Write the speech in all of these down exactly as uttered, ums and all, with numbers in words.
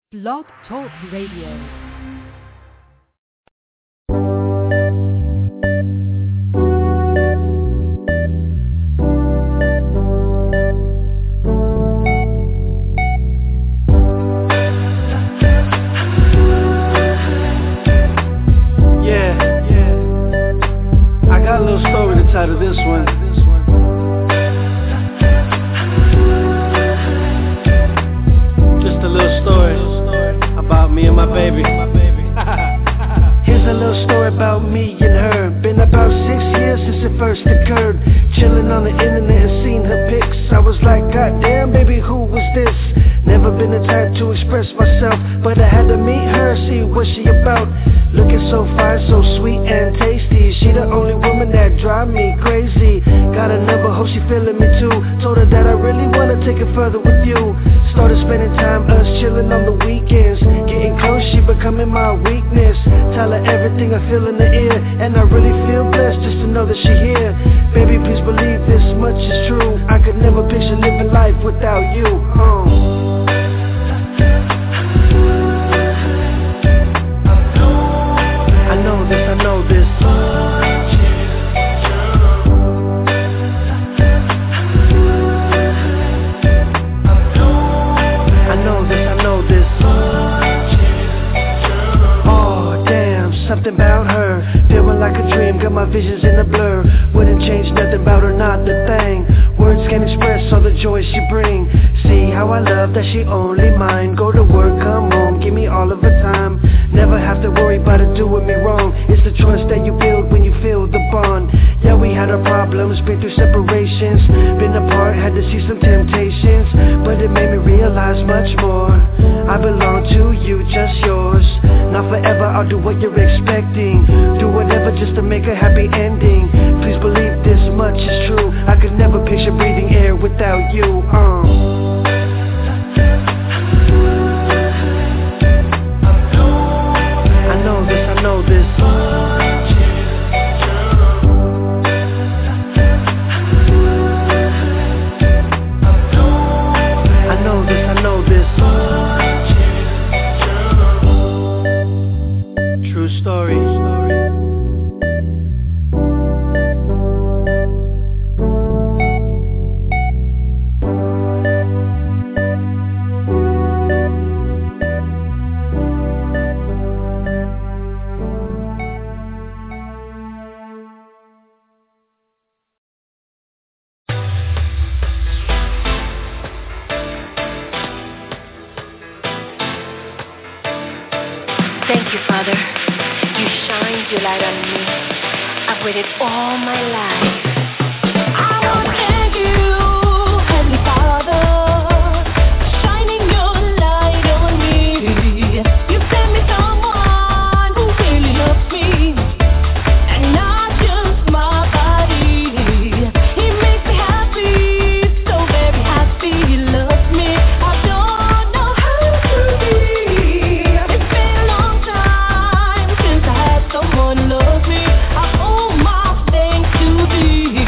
Blog Talk Radio. Out of this one. Just a little story about me and my baby. Here's a little story about me and her. Been about six years since it first occurred. Chilling on the internet and seen her pics. I was like, God damn, baby, who was this? Never been the type to express myself, but I had to meet her, see what she about. Looking so fine, so sweet and tasty. She the only woman that drive me crazy. Got a number, hope she feeling me too. Told her that I really wanna take it further with you. Started spending time, us chilling on the weekends. Getting close, she becoming my weakness. Tell her everything I feel in the ear, and I really feel blessed just to know that she here. Baby, please believe this much is true. I could never picture living life without you. uh. I know this. I know this, I know this. Oh, damn, something about her. Feeling like a dream, got my visions in a blur. Wouldn't change nothing about her, not the thing. Words can't express all the joy she bring. See how I love that she only mine. Go to work, come home, give me all of her time. Never have to worry about her doing me wrong. It's the trust that you build when you feel the bond. Yeah, we had our problems, been through separations. Been apart, had to see some temptations. But it made me realize much more. I belong to you, just yours. Not forever, I'll do what you're expecting. Do whatever just to make a happy ending. Please believe this much is true. I could never picture breathing air without you. uh. I know this. I know this, I know this. True story. Thank you, Father. You shined your light on me. I've waited all my life. I want to thank you, Heavenly Father, shining your light on me. You sent me someone who really loves me, and not just my body. He makes me happy, so very happy. He loves me. I don't know how to be. It's been a long time since I had someone love me. I owe my thanks to thee.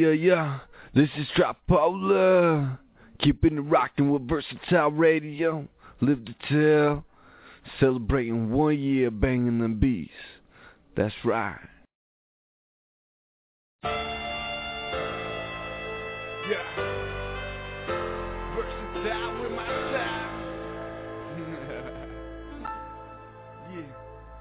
yeah, yeah. This is Tripolar. Keeping it rocking with Versatile Radio. Live to tell. Celebrating one year banging them beats. That's right. Yeah. Versatile with my style. Yeah.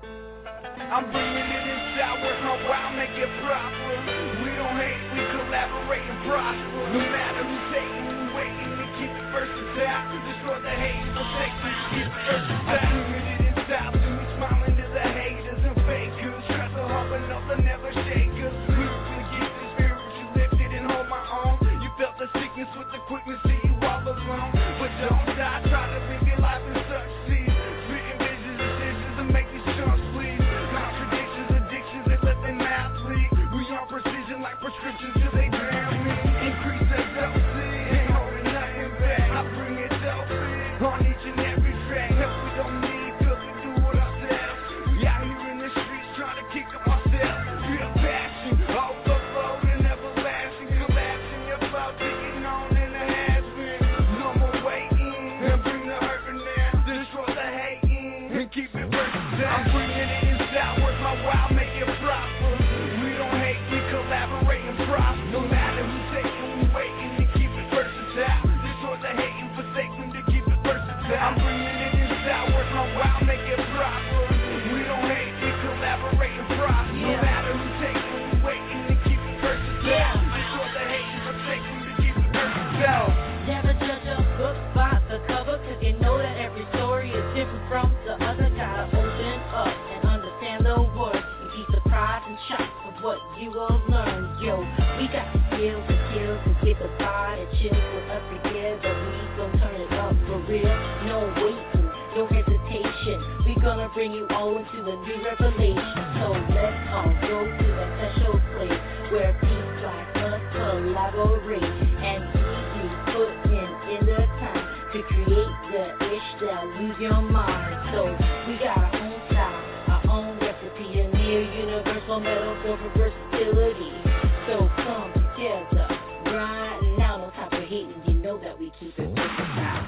I'm bringing it inside with my wild, make it proper. We don't hate, we collaborate and prosper. No matter who's taking, we waiting to keep it versatile. Destroy the hate, no take me, keep it versatile. I'm bringing it inside, to me smiling to the haters and fakers. Try to hop another, never shake us. We can get the spiritual lifted and hold my own. You felt the sickness with the quickness, see you all alone. But don't die, try to live your life in such seeds. Spitting visions, decisions, and make these chunks bleed. Contradictions, addictions, they let their mouth bleed. We on precision like prescriptions till they drown me. Increase that dosage, ain't holding nothing back. I bring it dope in on each and every track. Help we don't need, cause we do it ourselves. We out here in the streets trying to kick up ourselves. Real passion, overflowing, everlasting, collapsing your flow, digging on in the has-been. No more waiting, and bring the hurt in there. Destroy the hating, and keep it versatile. I'm bringing it inside, work my wild, make it proper. We don't hate, we collaborate and prosper. No matter who's taking, we waiting to keep it versatile. Destroy the hating, forsaken to keep it versatile. I'm bringing it inside, work my wild, make it proper. We don't hate, we collaborate and prosper. No matter who's taking, we waiting to keep it versatile. Destroy the hating, forsaken to keep it versatile. Never judge a book by the cover, cause you know that every story is different from the other. Gotta open up and understand the word and be surprised and shocked of what you will learn. Yo, we got skills and skills to get the body chill with us together. We gon' turn it up for real. No waiting, no hesitation. We gonna bring you all into the new revelation. So let's all go to the special place where people like us collaborate and we put in in the time to create the ish that lose your mind. So we got our own style, our own recipe, a near universal metal silver versatility. So come together right now, no time for hating. You know that we keep it versatile.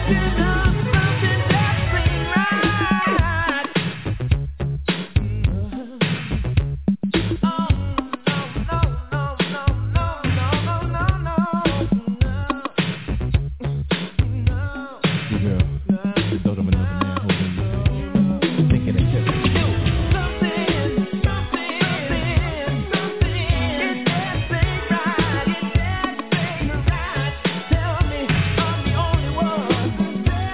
Tell me I'm the only one.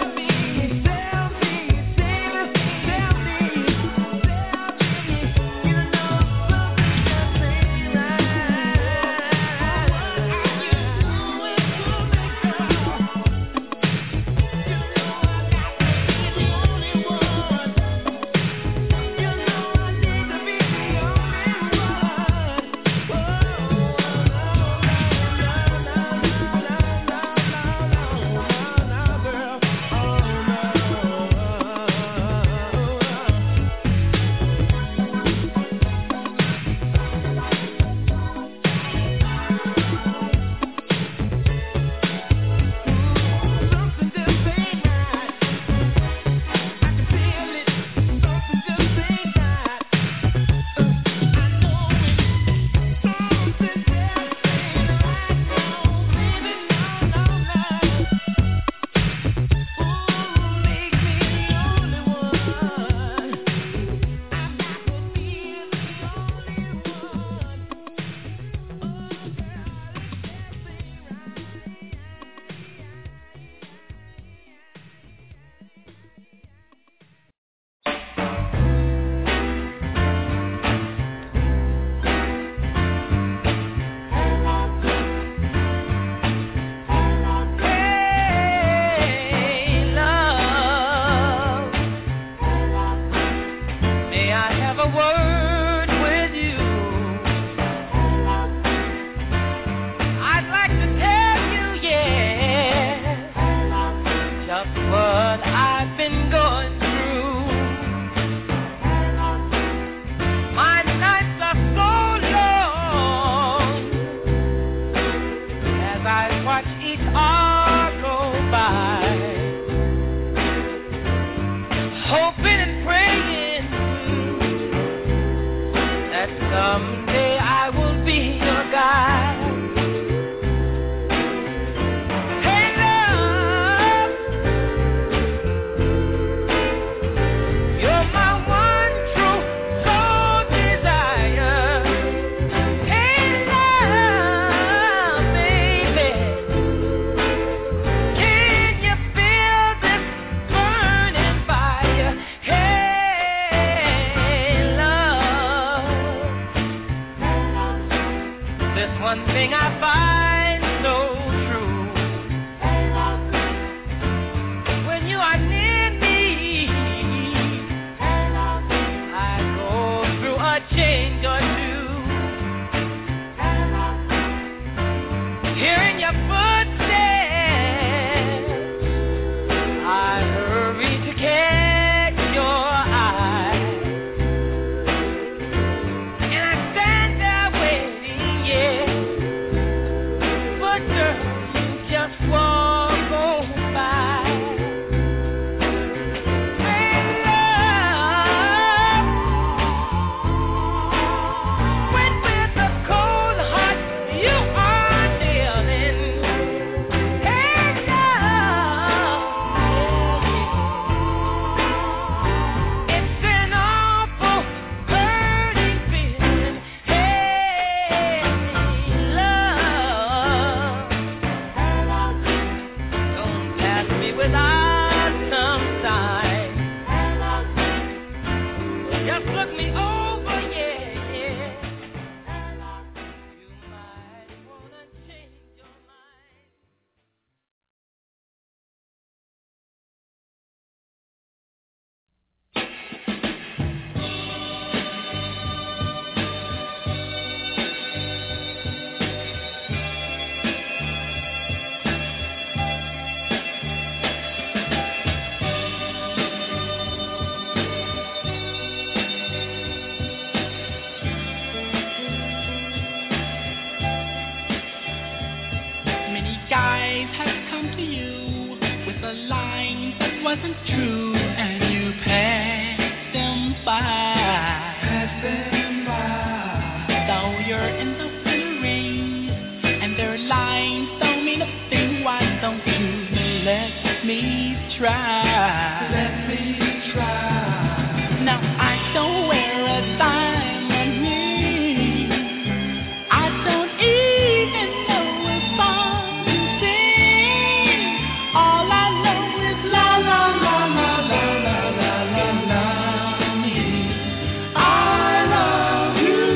wasn't true and you passed them by. Pass them by. Though you're in the winter rain and their lines don't mean a thing, why don't you let me try? Let me try. Now I don't wear a diamond ring. I don't even know a song to sing. All I know is la la la la la la la la la me. I love you.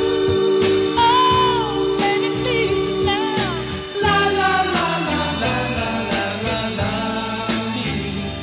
Oh, baby, please now. La la la la la la la la la me.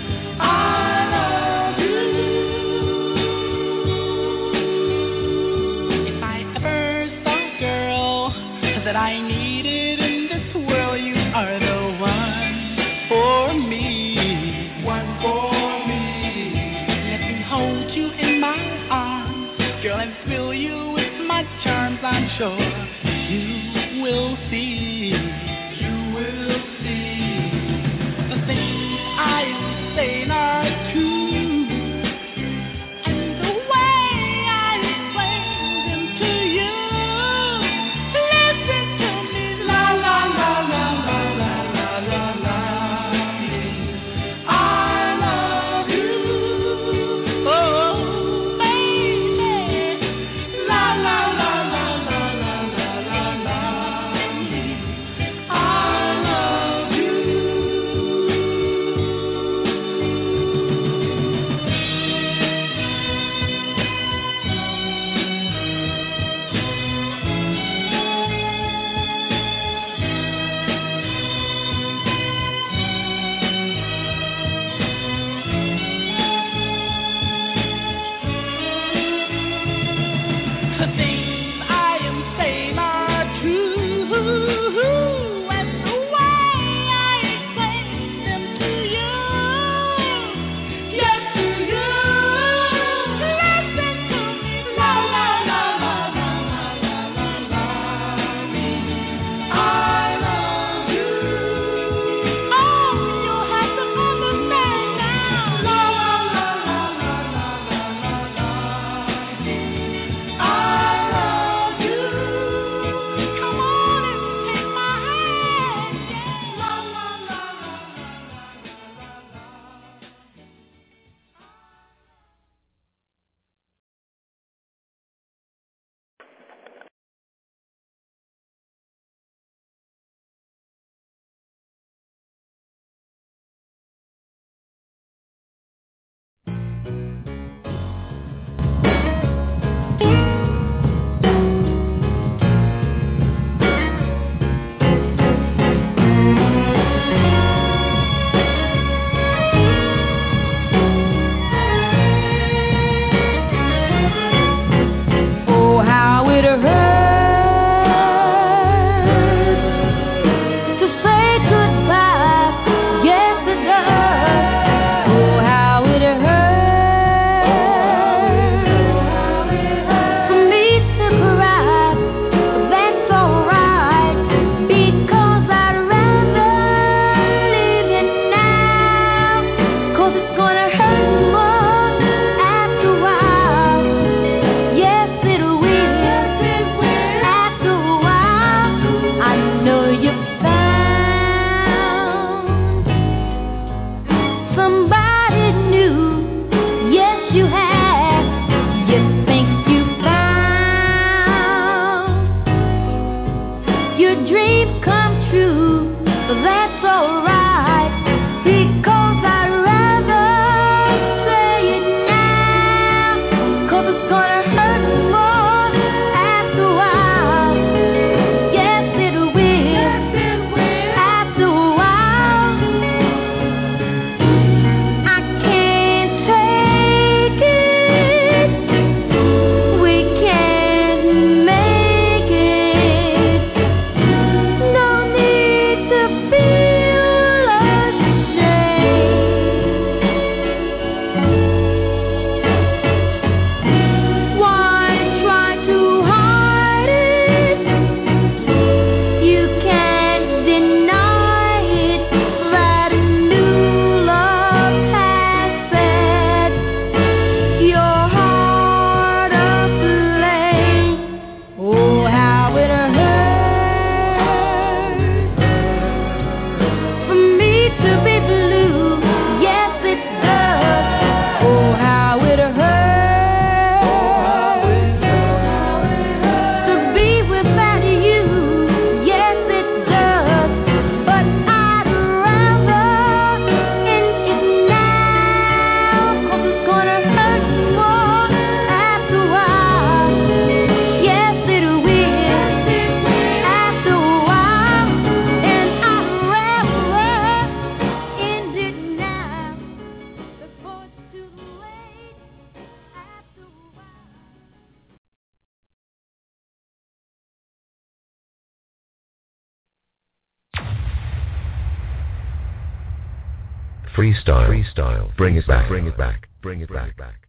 Freestyle. Freestyle. Bring it back. Bring it back. Bring it back. back.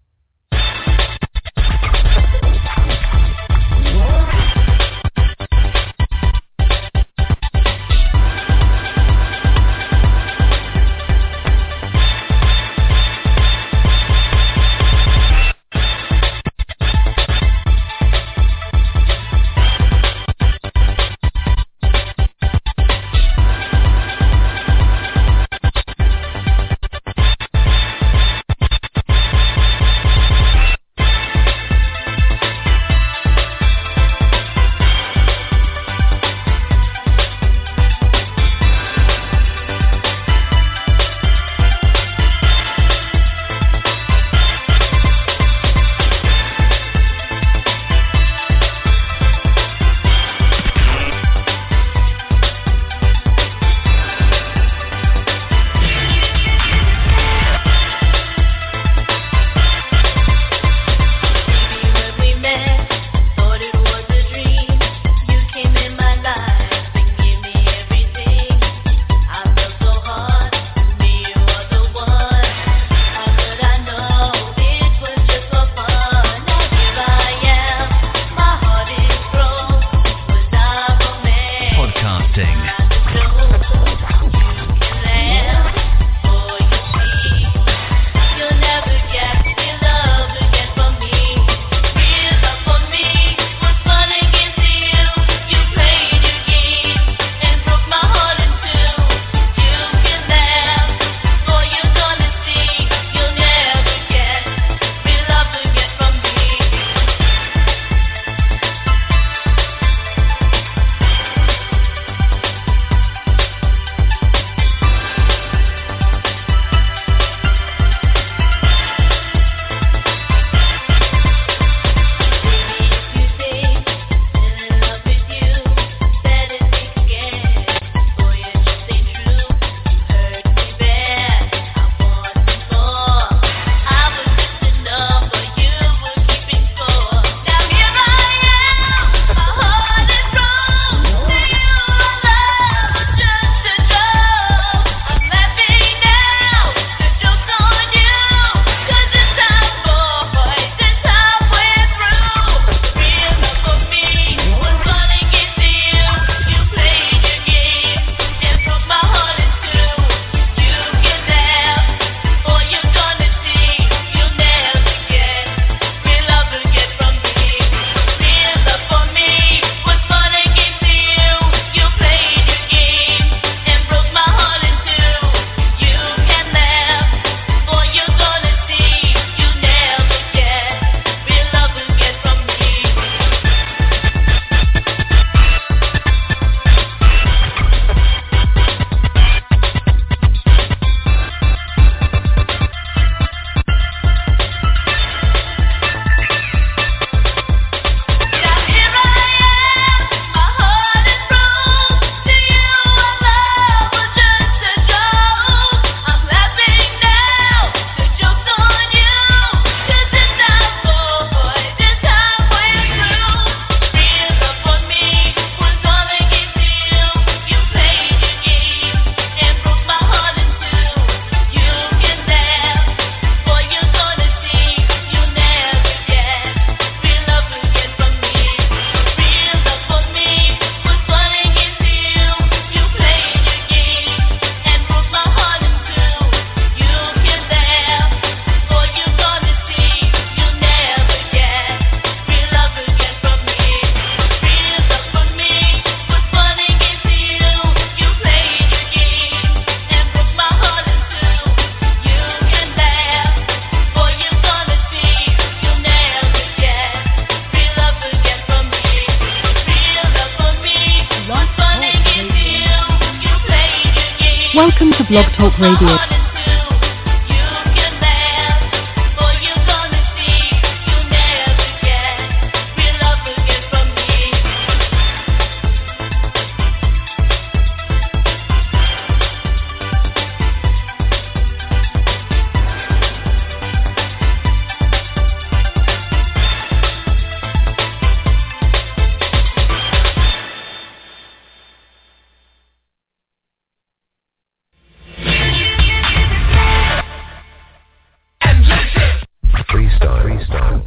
Welcome to Blog Talk Radio.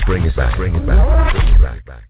Bring it back. Bring it back. Bring it back. Back.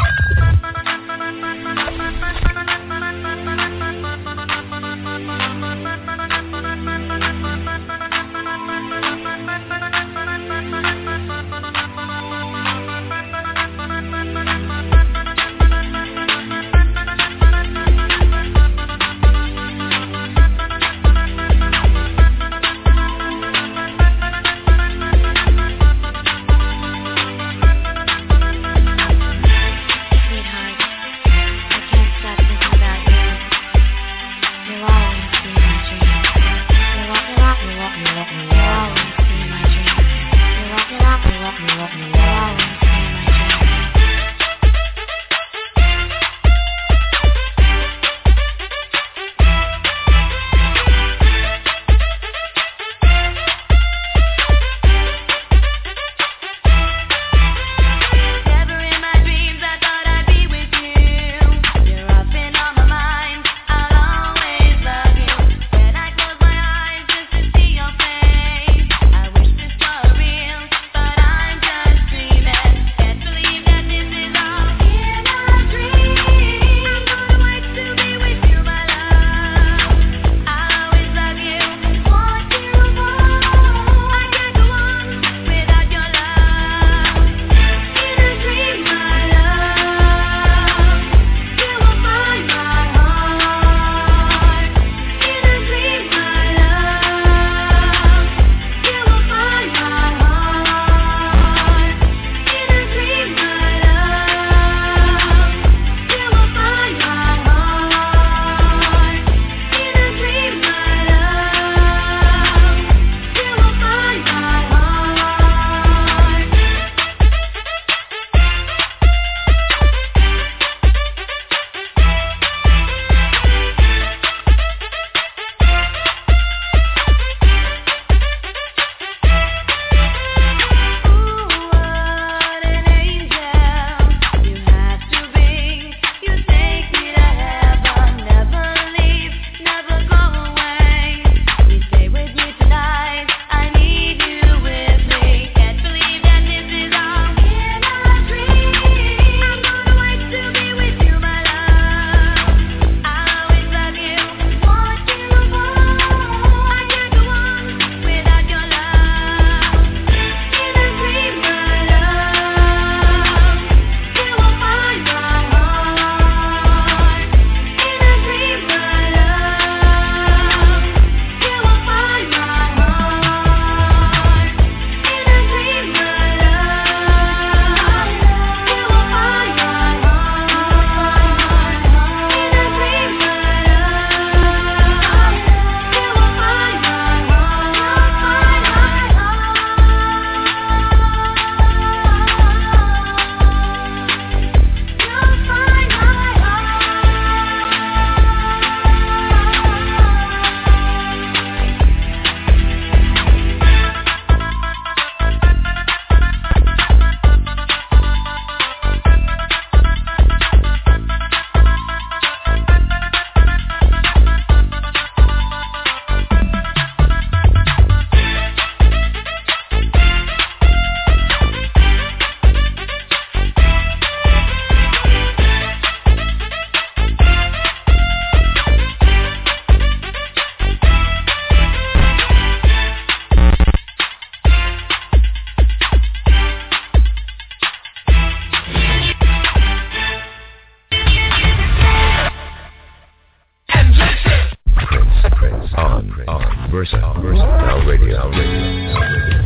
Versa, Versa, Now Radio, Now Radio, Now Radio.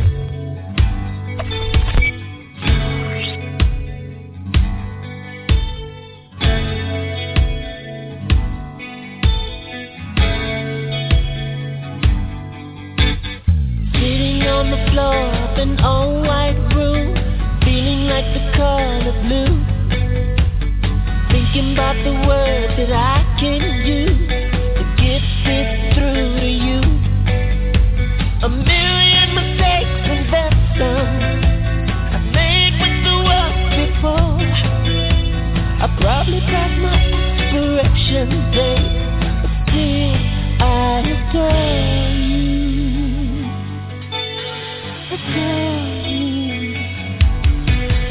Sitting on the floor of an all-white room, feeling like the color blue, thinking about the words that I can use to get this through to you. A million mistakes and then some I made with the world before. I probably passed my expiration date, but still I adore you. Adore you.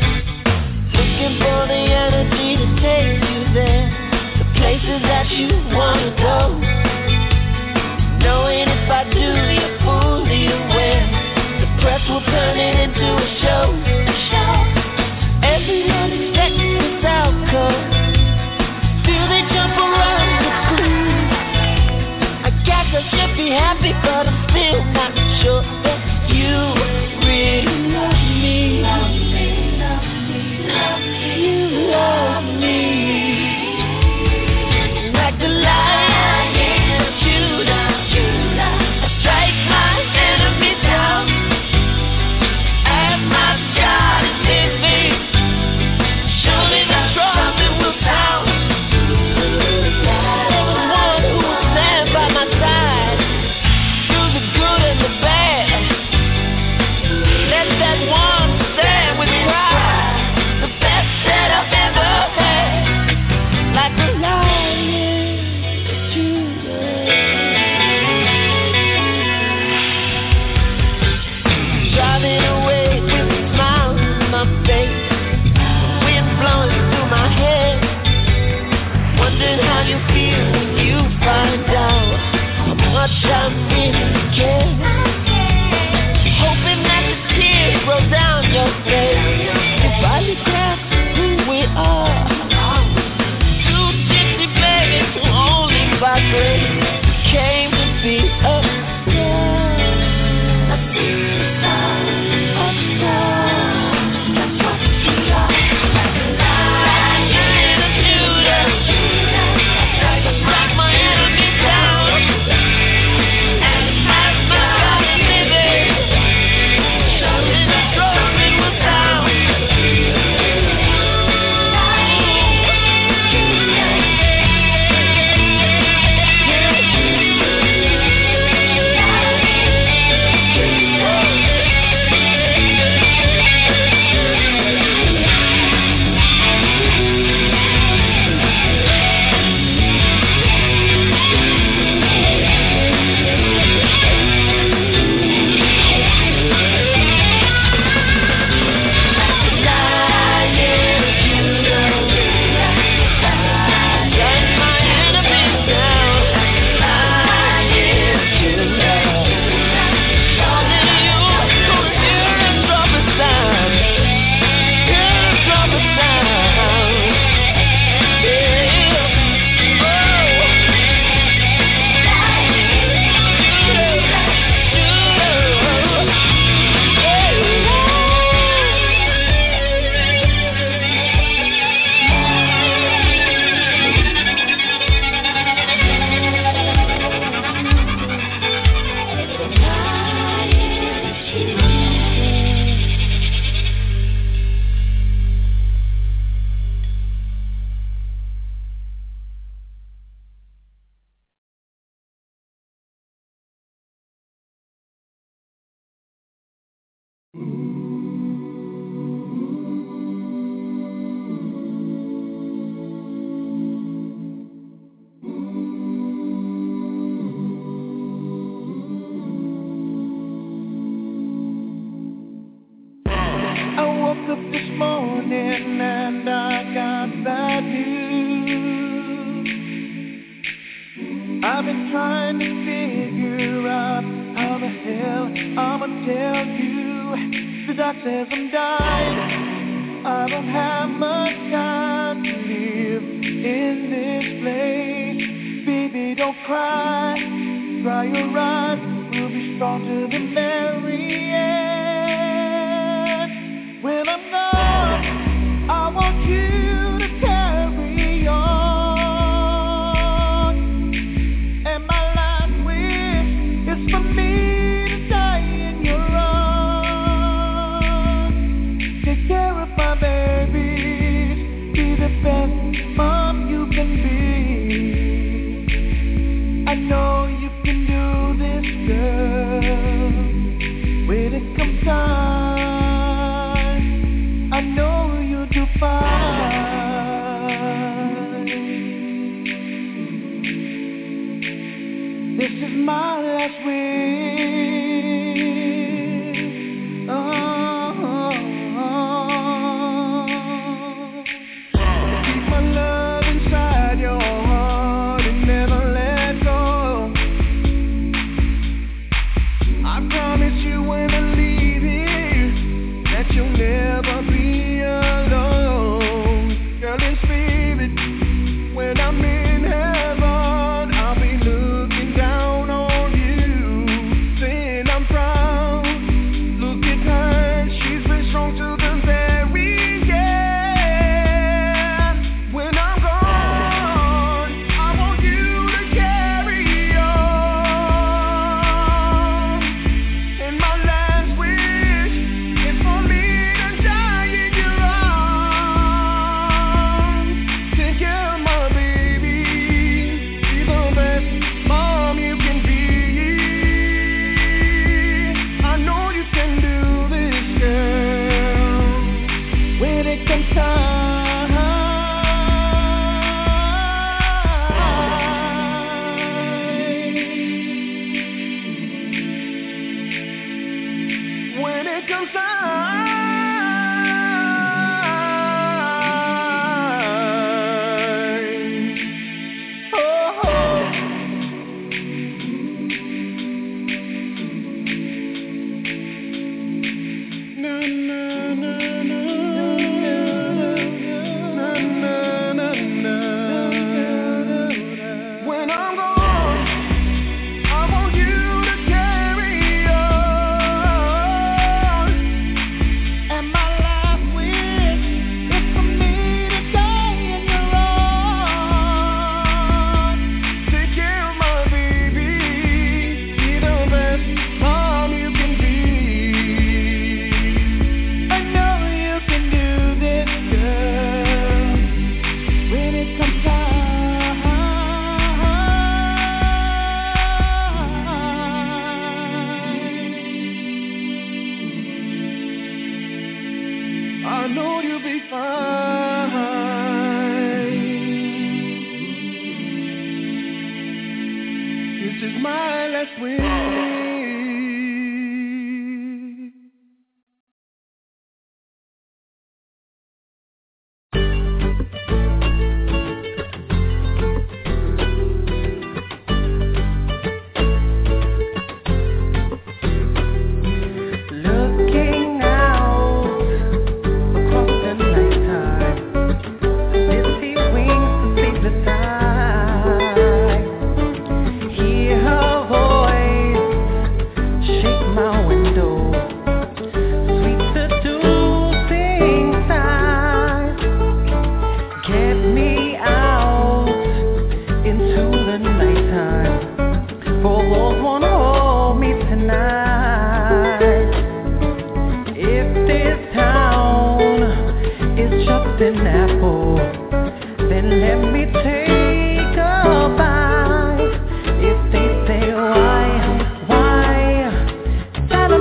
That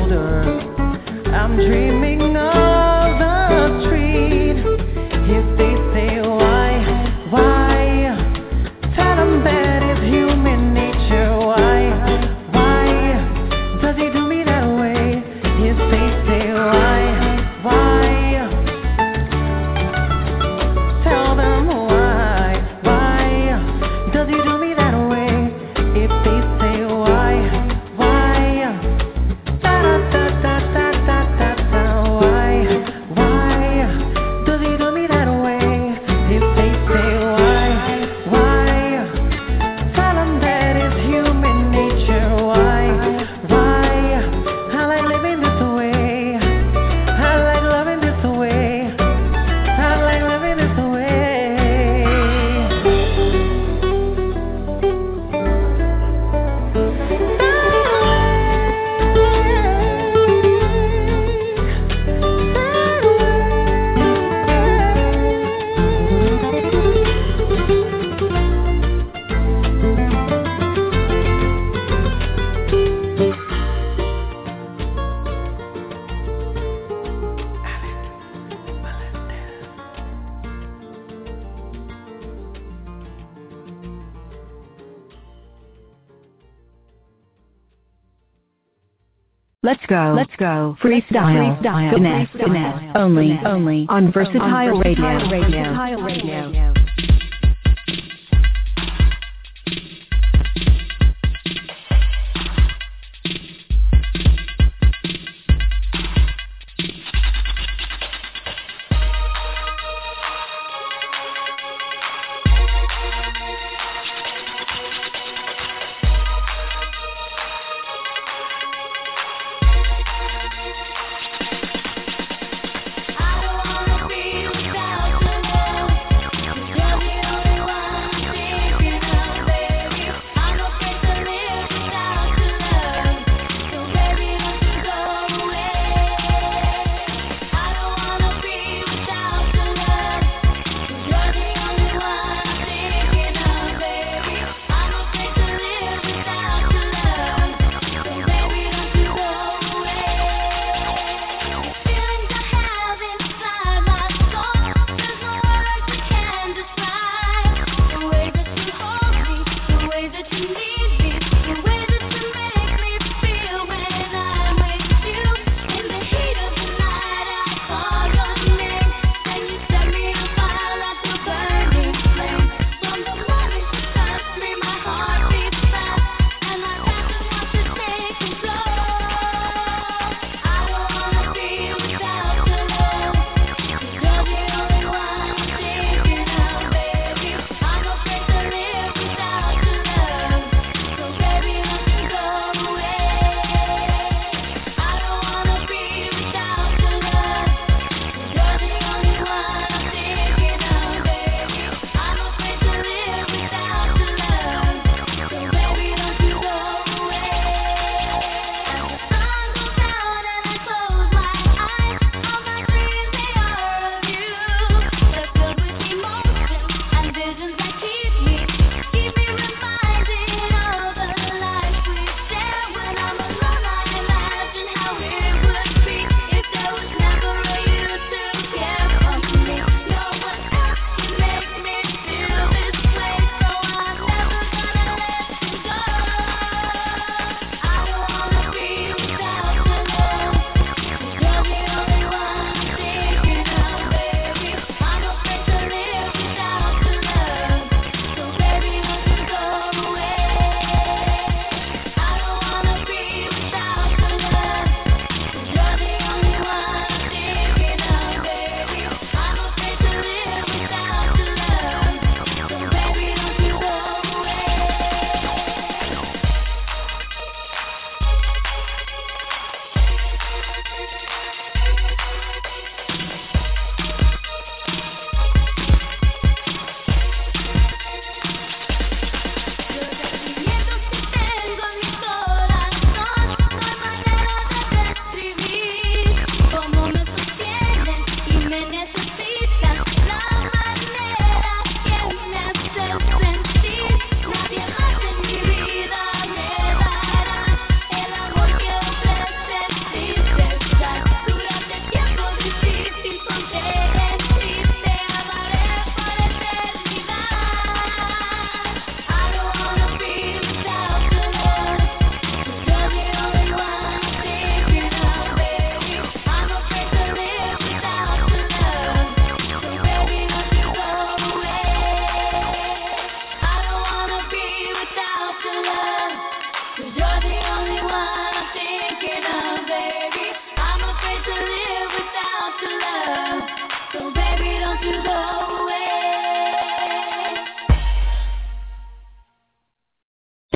older, I'm dreaming of the street. If they say why, why, tell them that it's human nature. Why, why, does he do me that way? If they say why, why, tell them why, why, does he do me that way? If they say why, why, da da da da da da da da, why, why, does he do me that way? If they say why, why, tell them that it's human nature. Why, why, I like living this way, I like loving this way, I like living this way. Let's go. Let's go. Freestyle. Freestyle. Finesse. Finesse. Only. Only. On Versatile Radio. Versatile Radio. I don't wanna be without you now.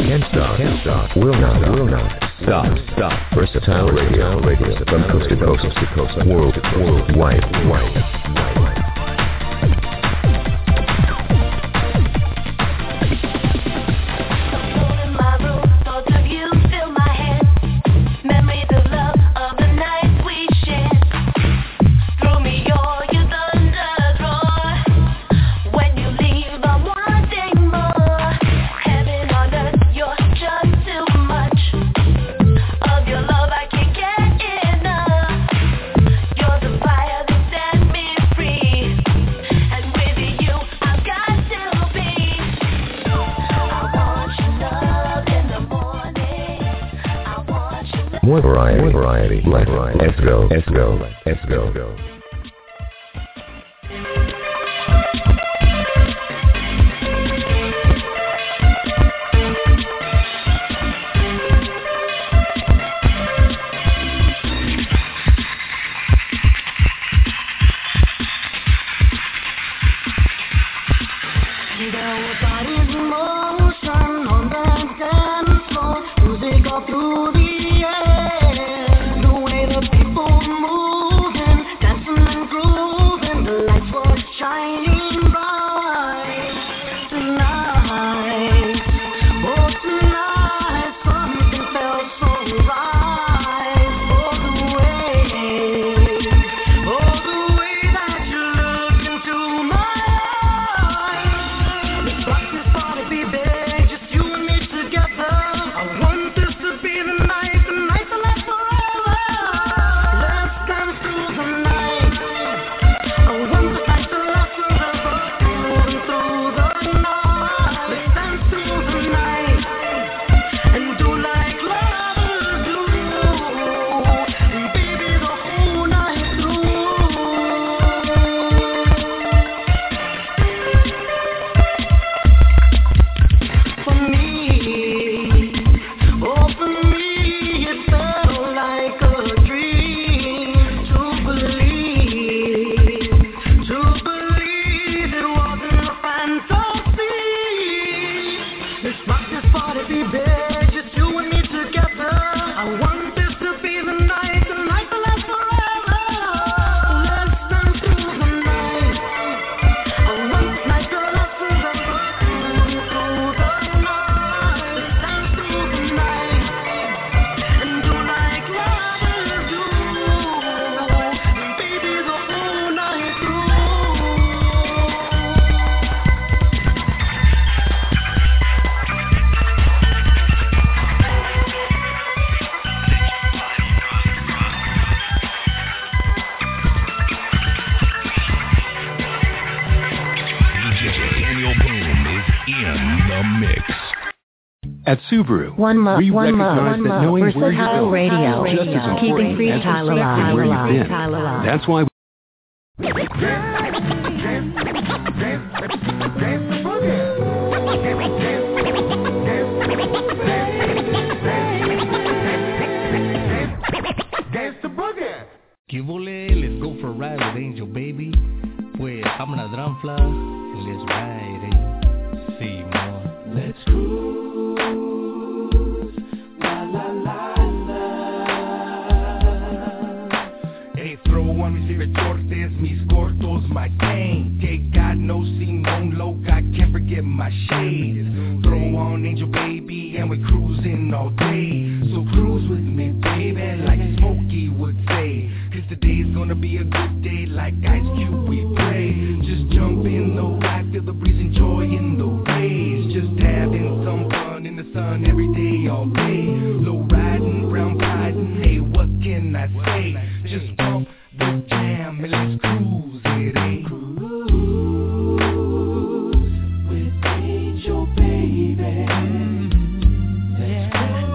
can't stop, can't stop, will not, will not stop, stop. Versatile Radio, radio from coast to coast, to coast, world, worldwide, wide, wide. More variety, more variety, black variety. Let's go, let's go, let's go, go. At Subaru, one love, we one recognize love, one that love. knowing where you're Versatile going Radio, is just as important keeping as freestyle respecting alive, where alive, you've been. alive. That's why ¿Qué vole? Let's go for a ride with Angel Baby. Pues I'm gonna drum fly and let's ride it. See more. Let's cruise. La la la la. Hey, throw on mis retortes, mis cortos, my gang. Take God no Simone Loca, I can't forget my shades. Throw on Angel Baby and we're cruising all day. So cruise with me, baby, like Smokey would say. Cause today's gonna be a good day, like Ice Cube we play. Just jump in the ride, feel the breeze, enjoying the waves. Just having some fun in the sun every day, all day. Low riding, brown riding, hey, what can I say? Just bump the jam and let's cruise it, eh? Cruise with Angel Baby. Let's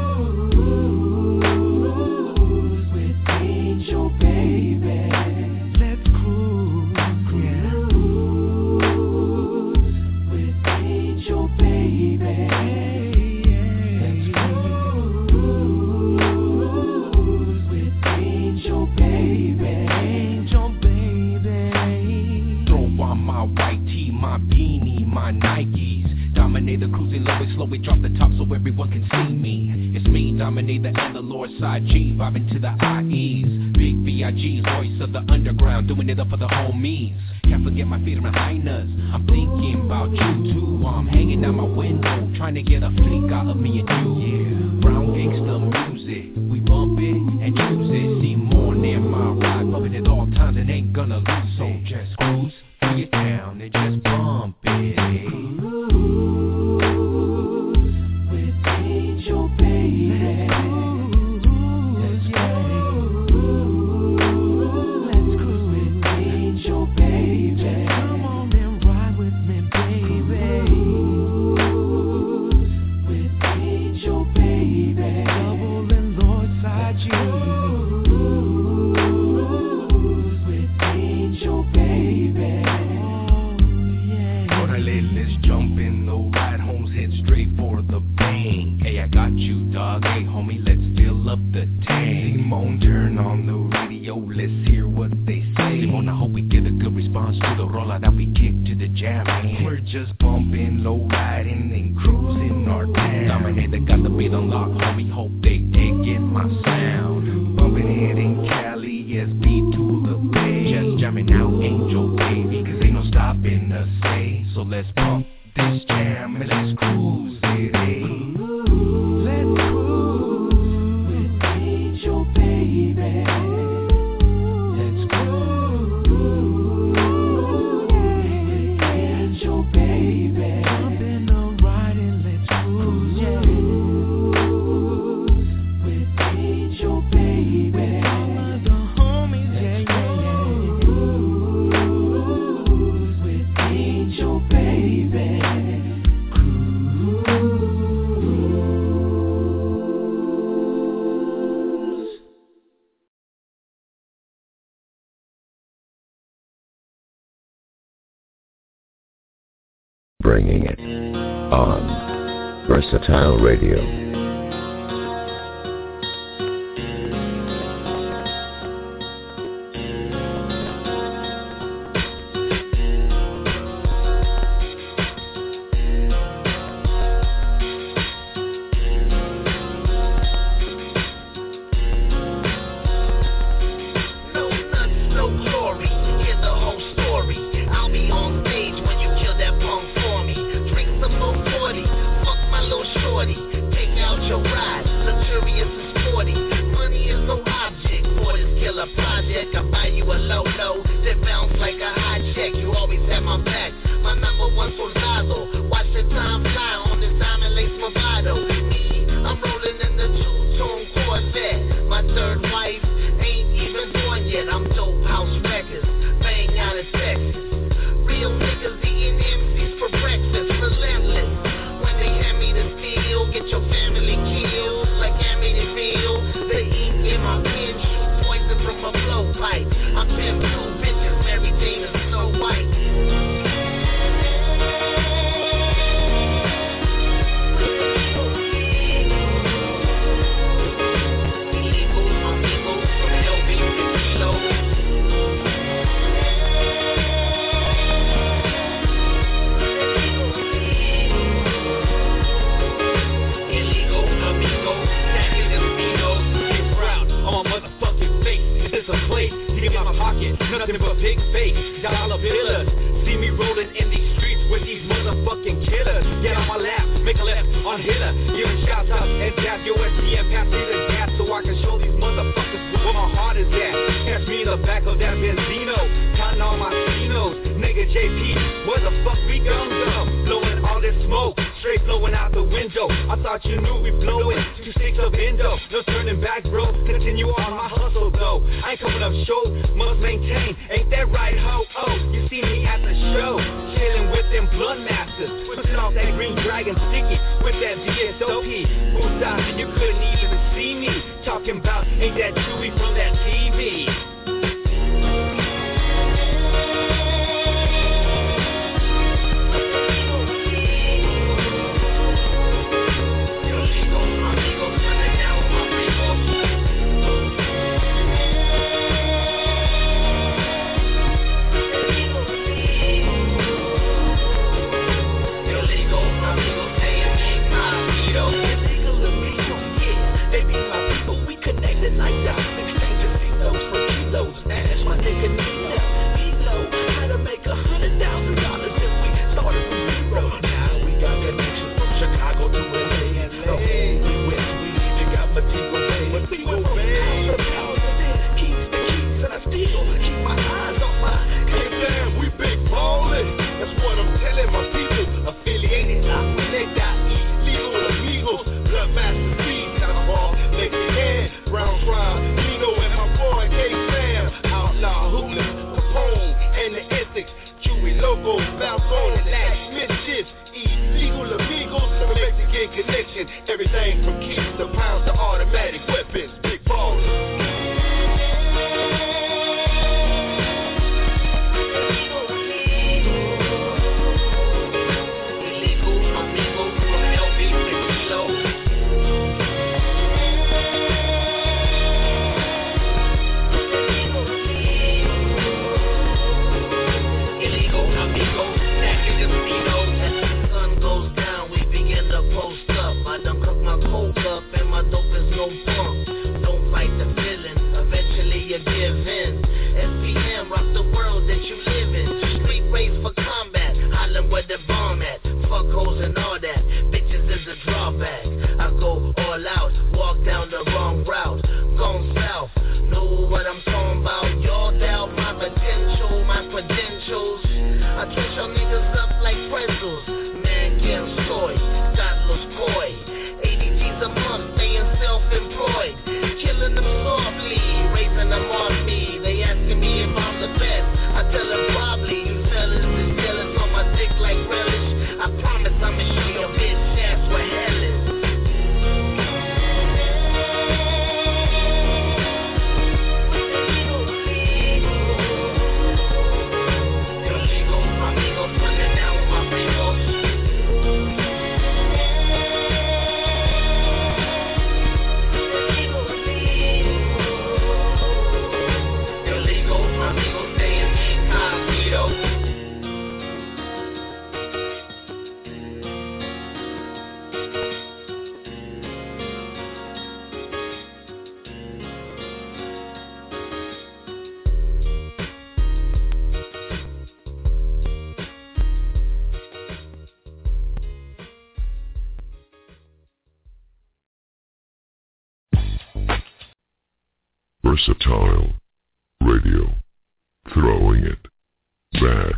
cruise with Angel Baby. Let's cruise, cruise with Angel Baby. Let's cruise with Angel Baby. everyone can see me. It's me, Dominator and the Lord Side G, vibing to the I Es. Big B I Gs, voice of the underground, doing it up for the homies. Can't forget my feet on highness. I'm thinking about you too. While I'm hanging out my window, trying to get a flick out of me and you. Yeah, brown gangsta music, we bump it and use it. See more near my ride, bumping at all times and ain't gonna lose it. So just cruise to your town and just bump it. With Angel Baby. Bringing it on Versatile Radio. Illegal, amigo, say it ain't my making everything from keys to pounds to automatic weapons. Big baller. Versatile Radio, throwing it back.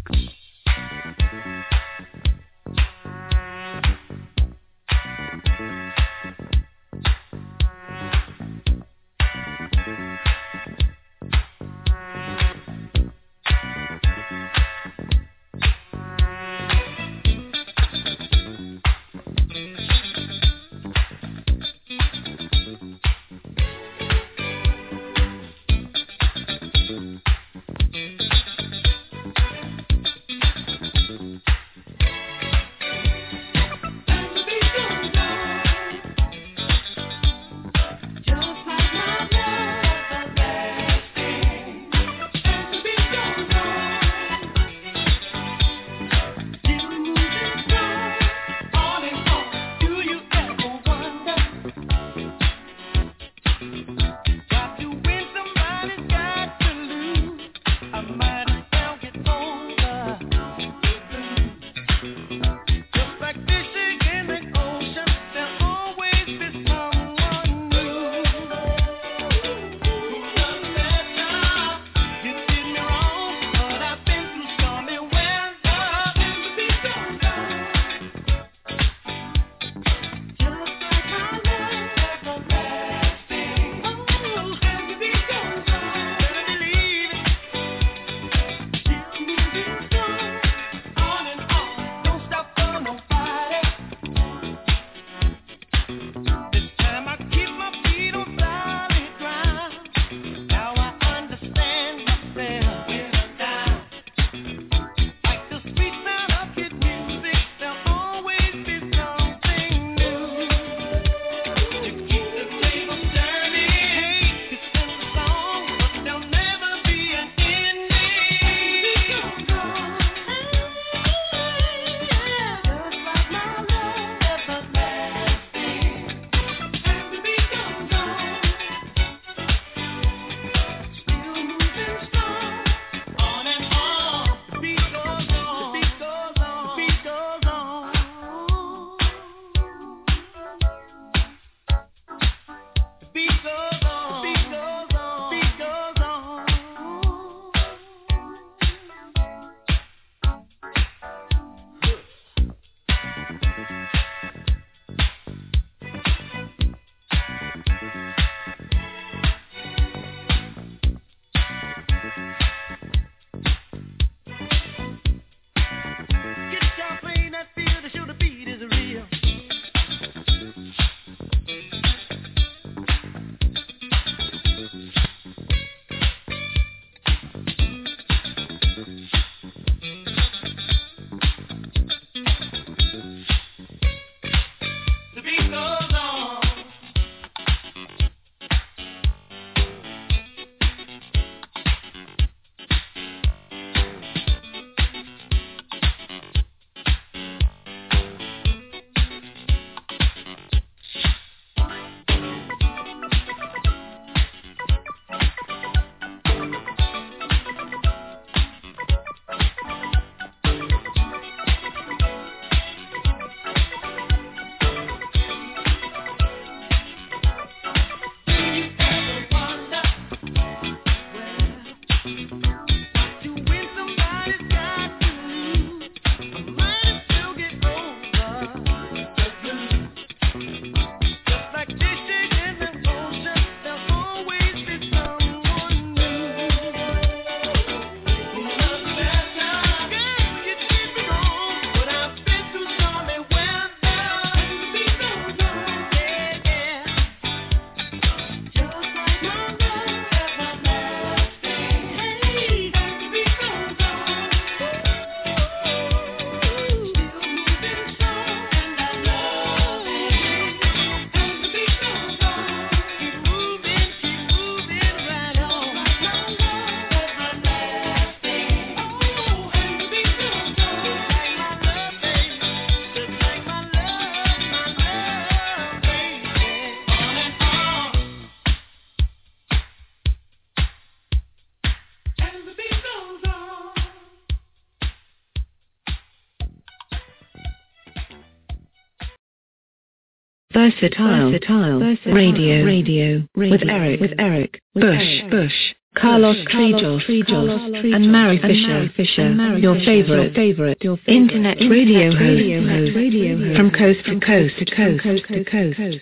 Versatile, versatile, versatile. Radio, radio, radio, with Eric, with Eric, with Bush, Eric. Bush, Carlos Trijos, and Mary Fisher, Fisher, your favorite, favorite, your internet radio host, radio host, from coast to coast to coast to coast.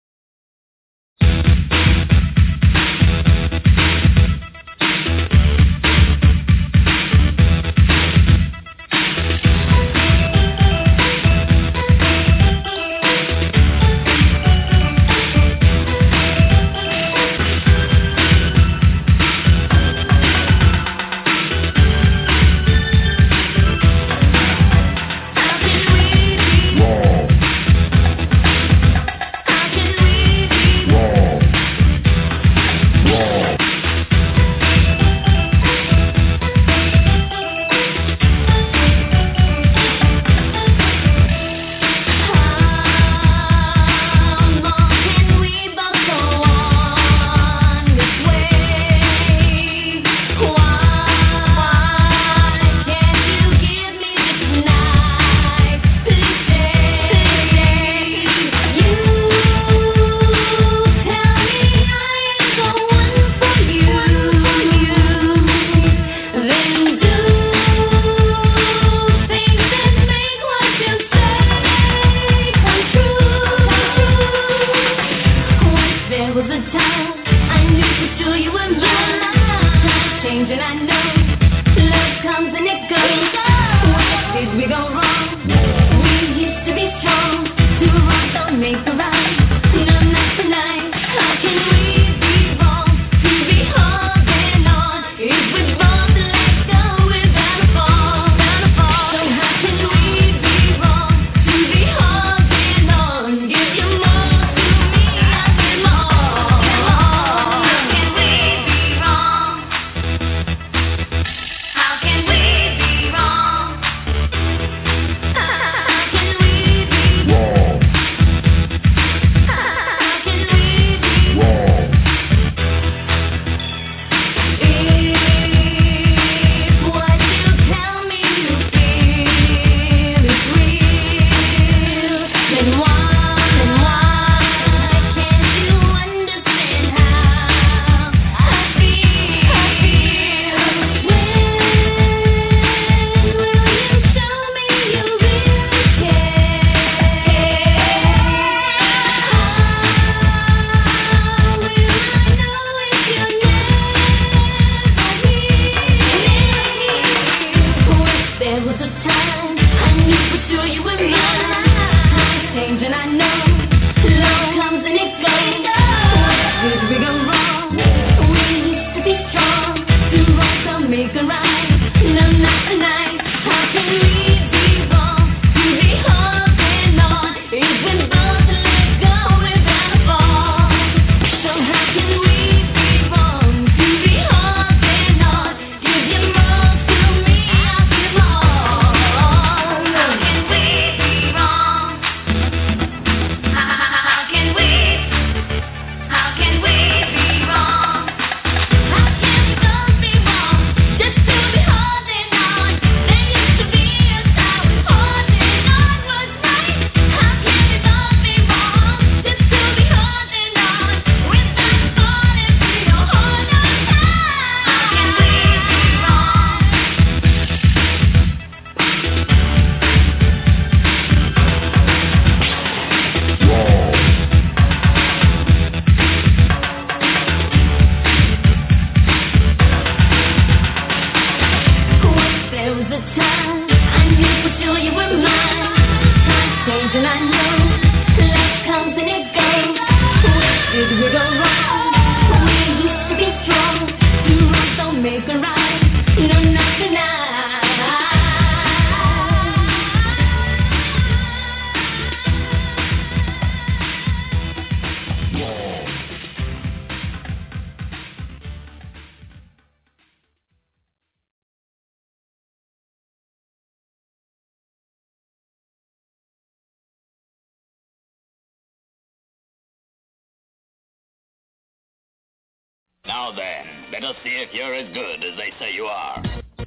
Now then, let us see if you're as good as they say you are.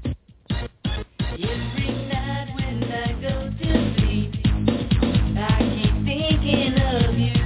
Every night when I go to sleep, I keep thinking of you.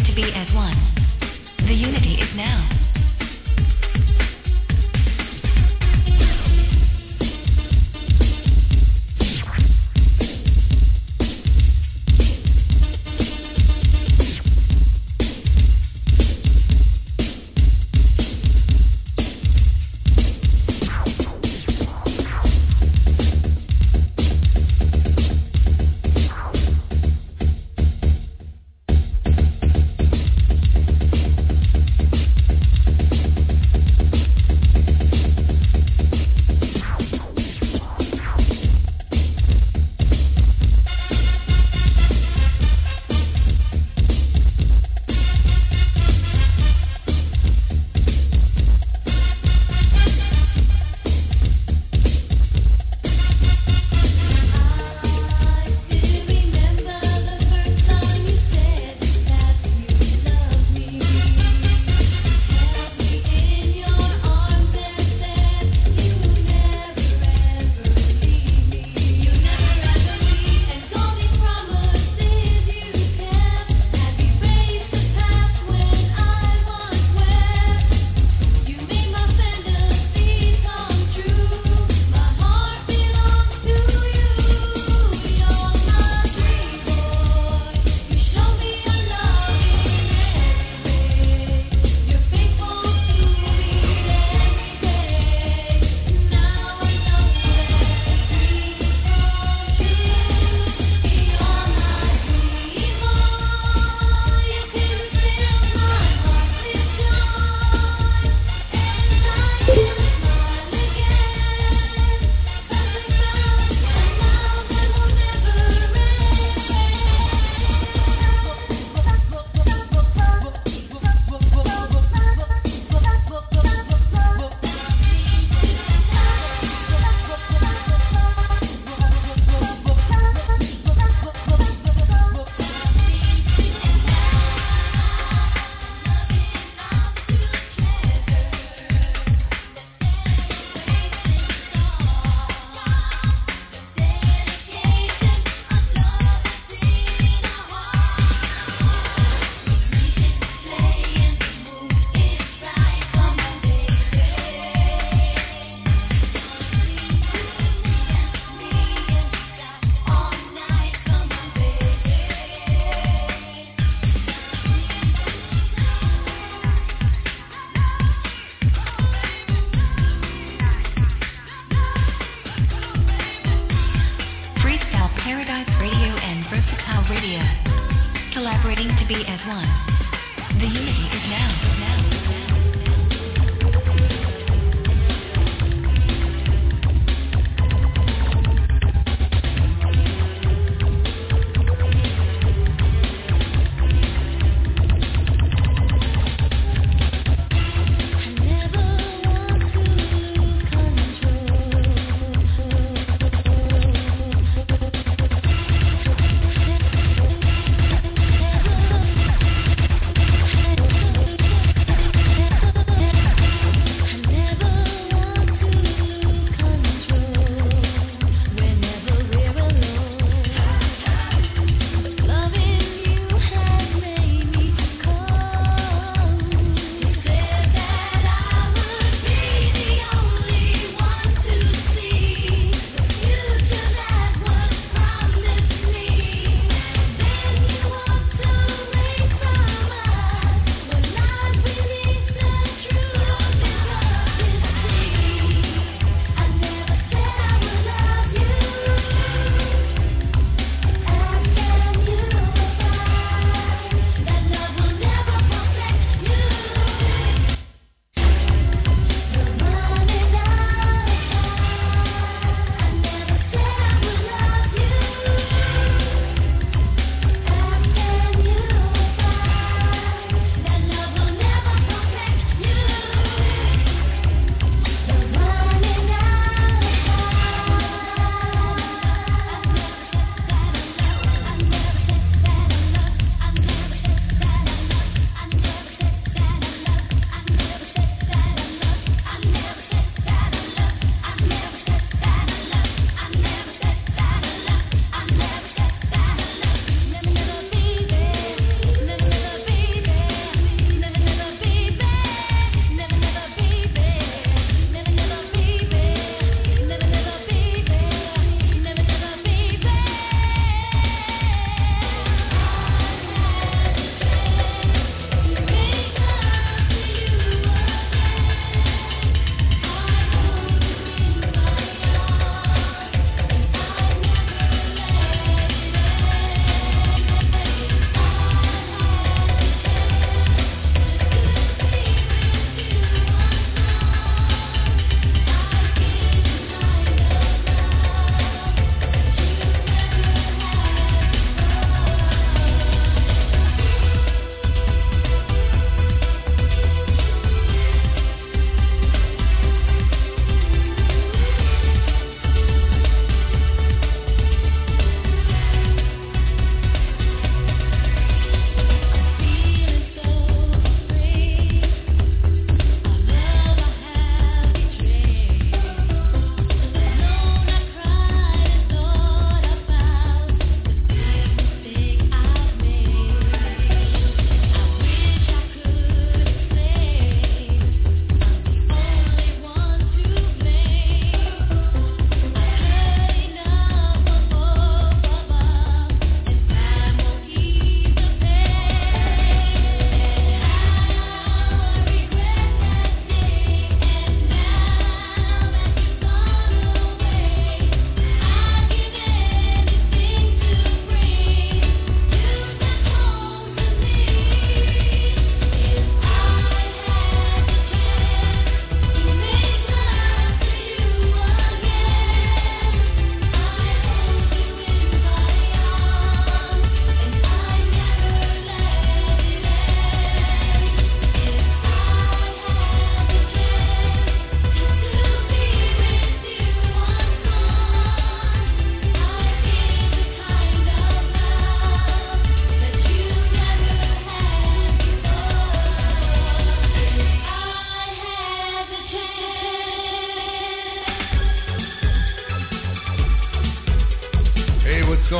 to be as one. The unity is now.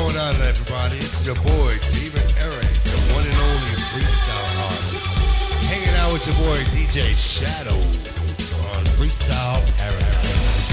going on, everybody? It's your boy, David Eric, the one and only freestyle artist. Hanging out with your boy, D J Shadow, on Freestyle Paradise.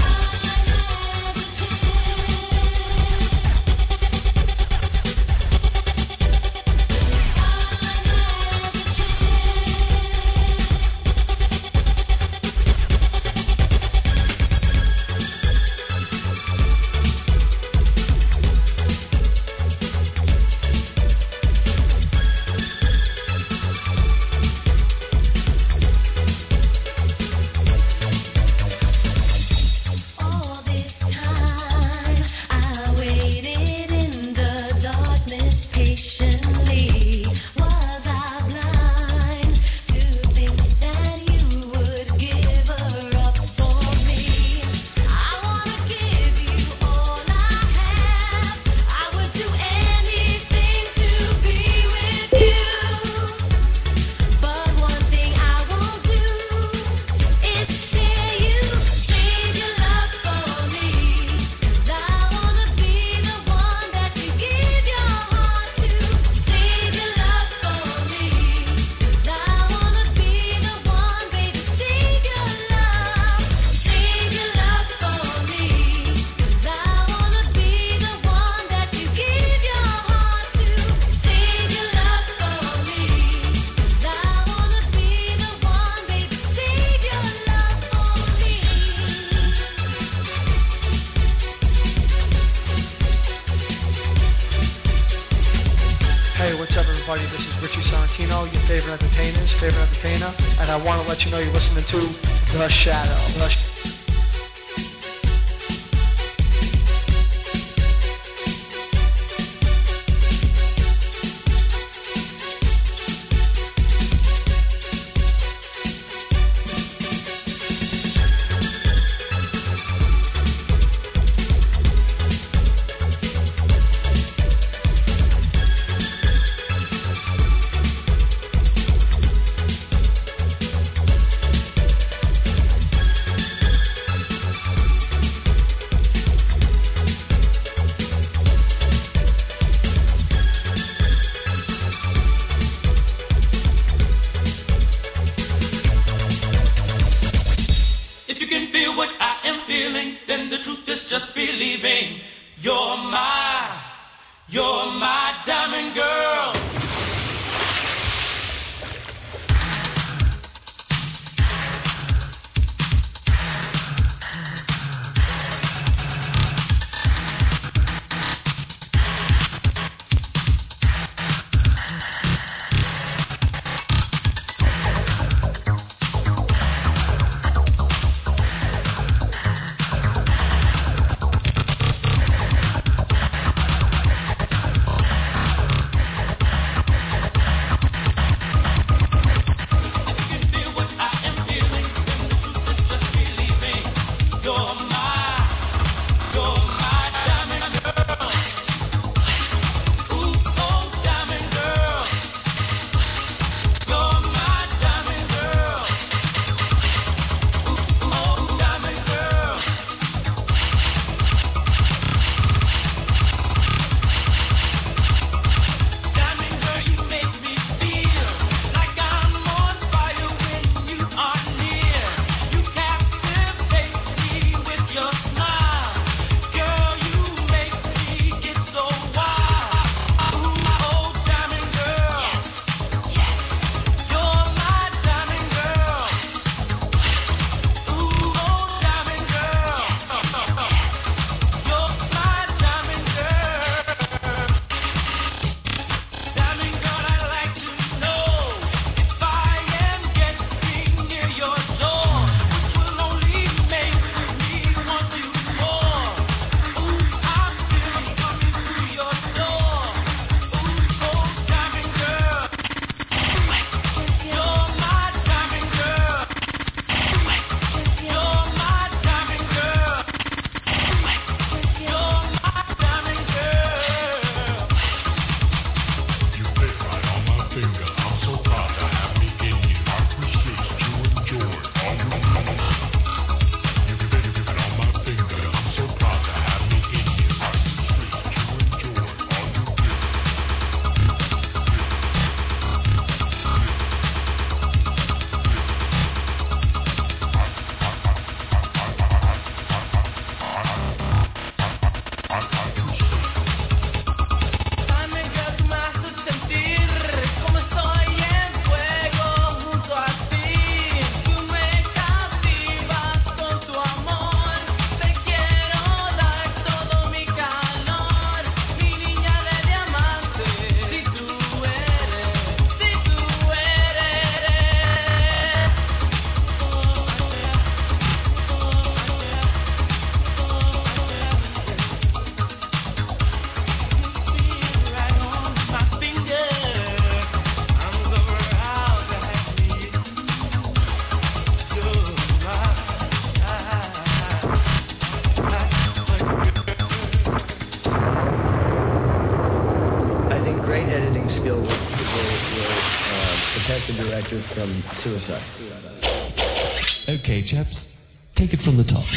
skills will, will uh, protect the director from suicide. Okay, chaps, take it from the top.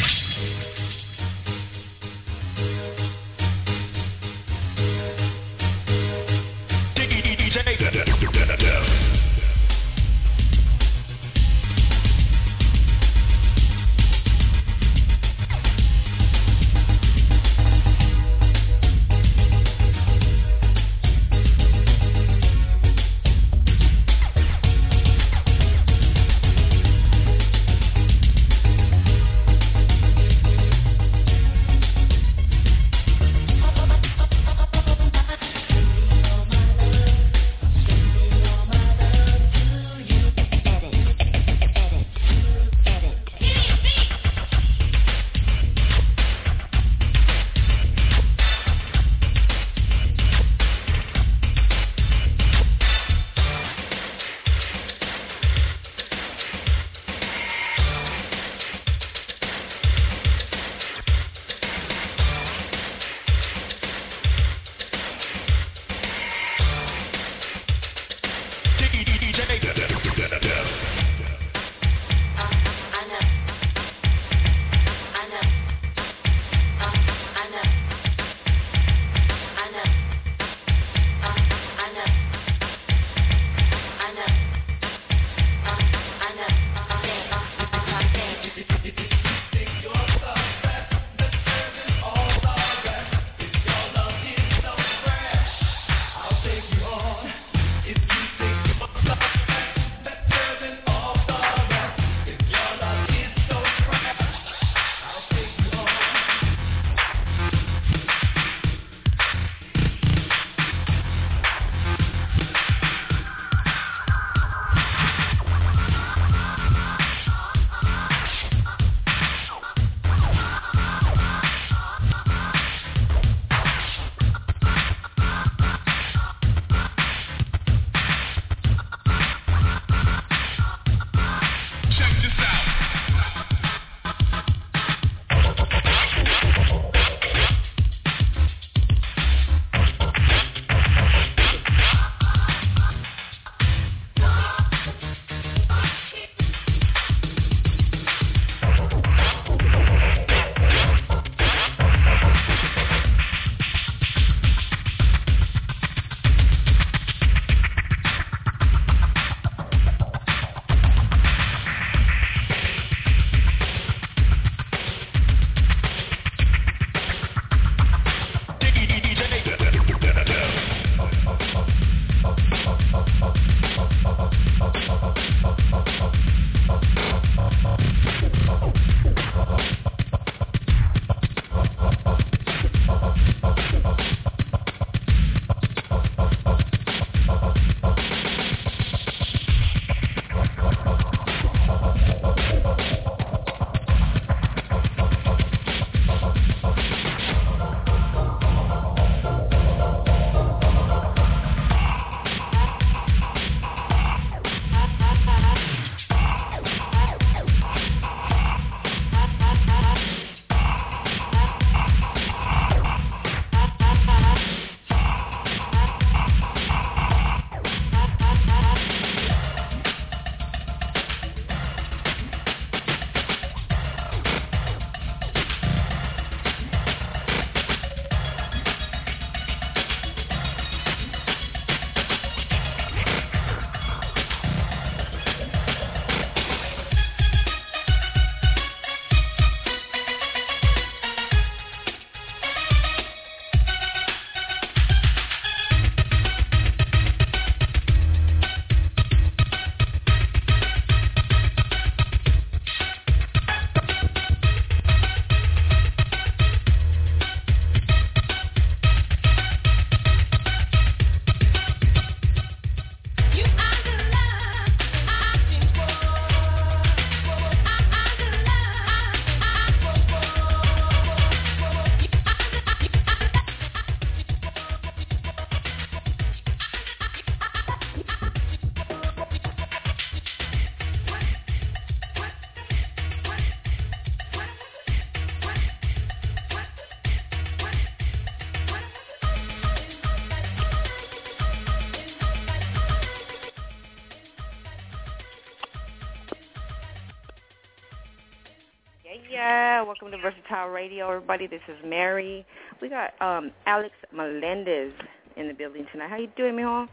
Yeah, welcome to Versatile Radio, everybody. This is Mary. We got um, Alex Melendez in the building tonight. How you doing, mijo?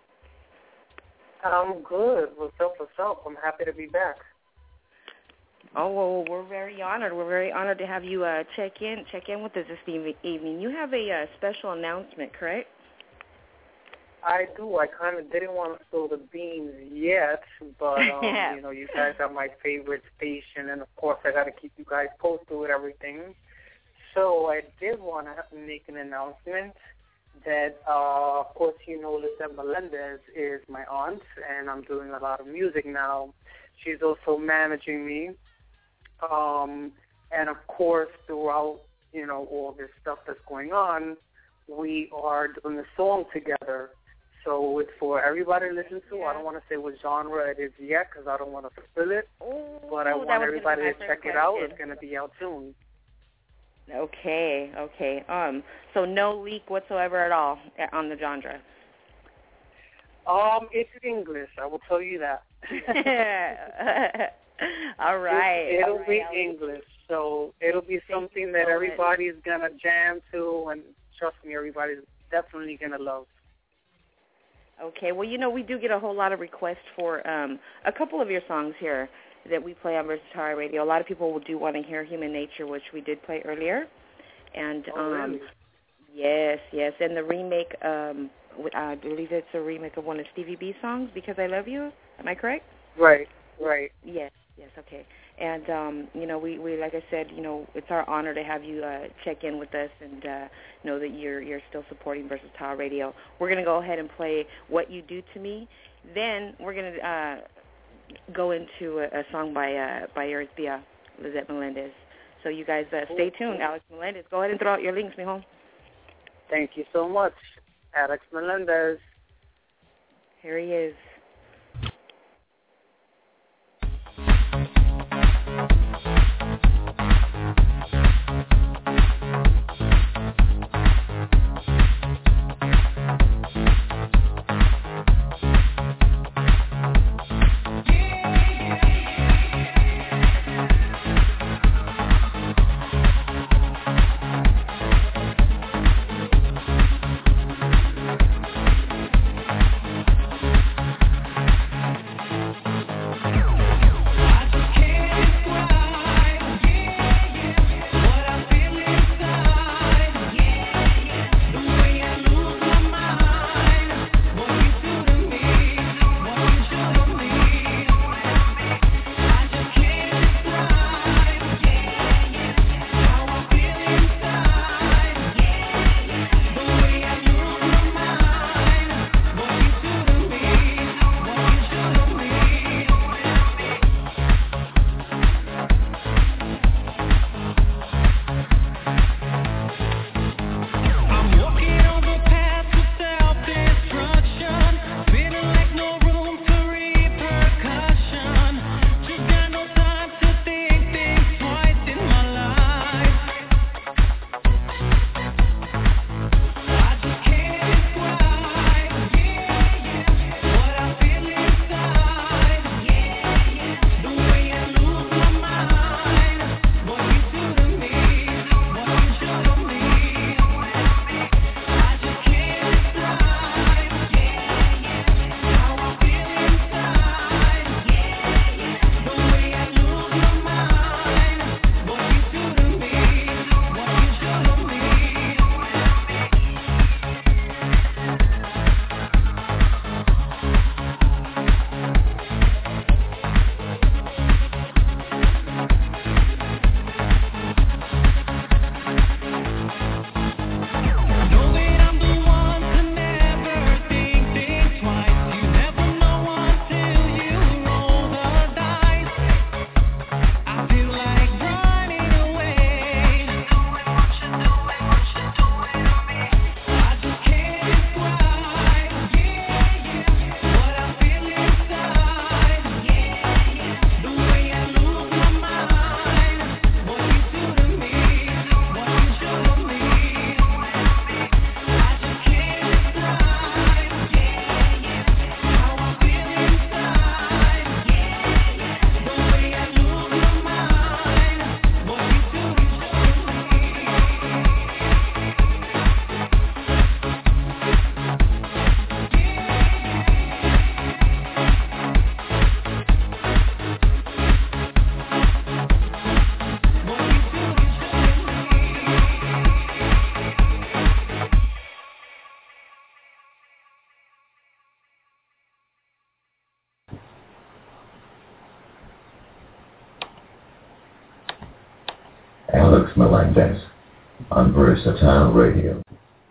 I'm good. What's up, what's up? I'm happy to be back. Oh, well, we're very honored. We're very honored to have you uh, check in check in with us this evening. You have a uh, special announcement, correct? I do. I kind of didn't want to spill the beans yet, but, um, yeah. you know, you guys are my favorite station, and, of course, I got to keep you guys posted with everything. So I did want to make an announcement that, uh, of course, you know, Lizette Melendez is my aunt, and I'm doing a lot of music now. She's also managing me. Um, and, of course, throughout, you know, all this stuff that's going on, we are doing a song together. So it's for everybody to listen to. Yeah. I don't want to say what genre it is yet because I don't want to spill it. Ooh, but I want everybody to check it out. It's going to be out soon. Okay, okay. Um, so no leak whatsoever at all on the genre? Um, it's English. I will tell you that. All right. It, it'll all be right. English. So it'll be something that everybody's going to jam to, and trust me, everybody's definitely going to love. Okay, well, you know, we do get a whole lot of requests for um, a couple of your songs here that we play on Versatile Radio. A lot of people do want to hear Human Nature, which we did play earlier. And oh, um, really? Yes, yes, and the remake, um, I believe it's a remake of one of Stevie B's songs, Because I Love You. Am I correct? Right, right. Yes, yes, okay. And, um, you know, we, we, like I said, you know, it's our honor to have you uh, check in with us and uh, know that you're you're still supporting Versatile Radio. We're going to go ahead and play What You Do to Me. Then we're going to uh, go into a, a song by uh, by Eurythmia, Lizette Melendez. So you guys uh, stay tuned. Alex Melendez, go ahead and throw out your links, mijo. Thank you so much, Alex Melendez. Here he is. Felix Melendez on Versatile Radio.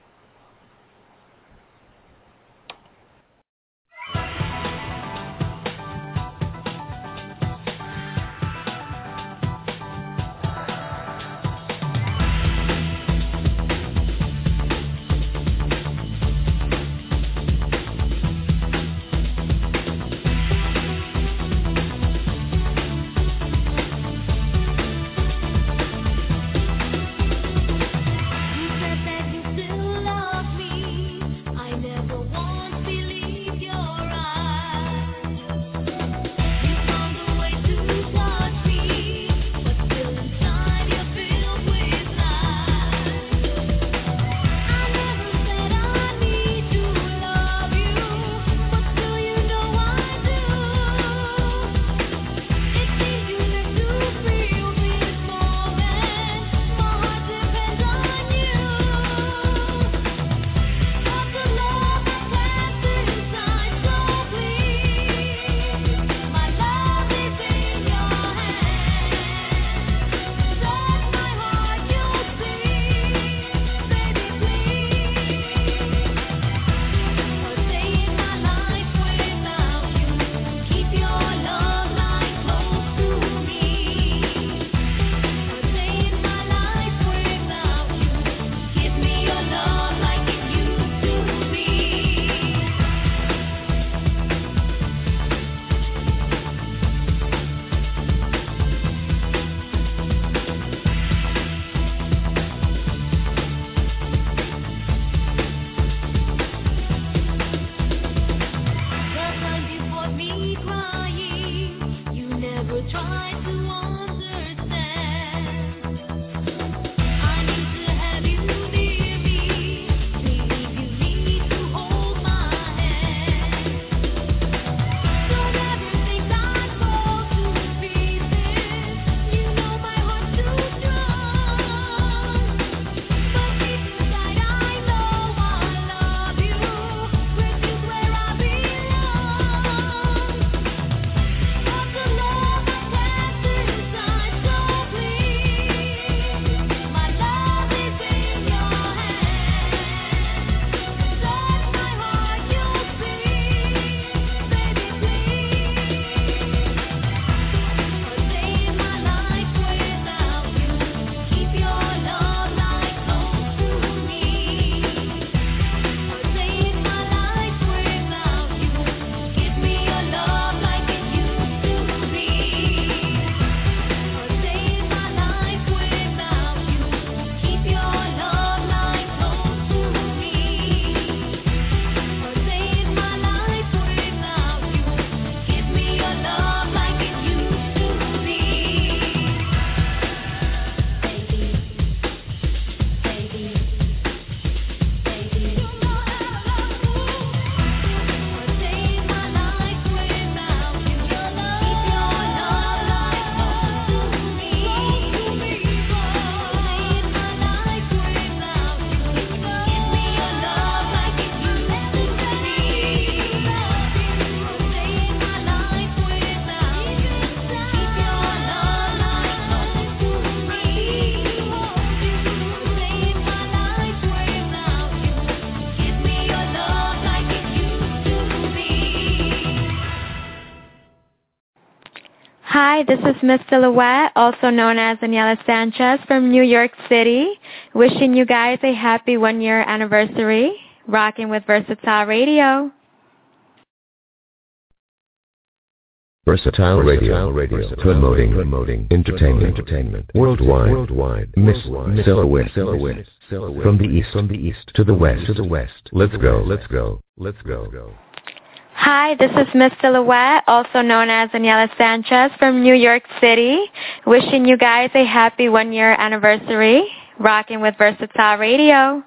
Hi, this is Miss Silhouette, also known as Daniela Sanchez from New York City, wishing you guys a happy one-year anniversary, rocking with Versatile Radio. Versatile Radio, Radio. Promoting, promoting entertainment, entertainment worldwide, worldwide. Miss Silhouette, Silhouette, Silhouette. From the east, from the east to the west, to the west. Let's go, let's go, let's go. Hi, this is Miss Silhouette, also known as Daniela Sanchez from New York City, wishing you guys a happy one-year anniversary, rocking with Versatile Radio.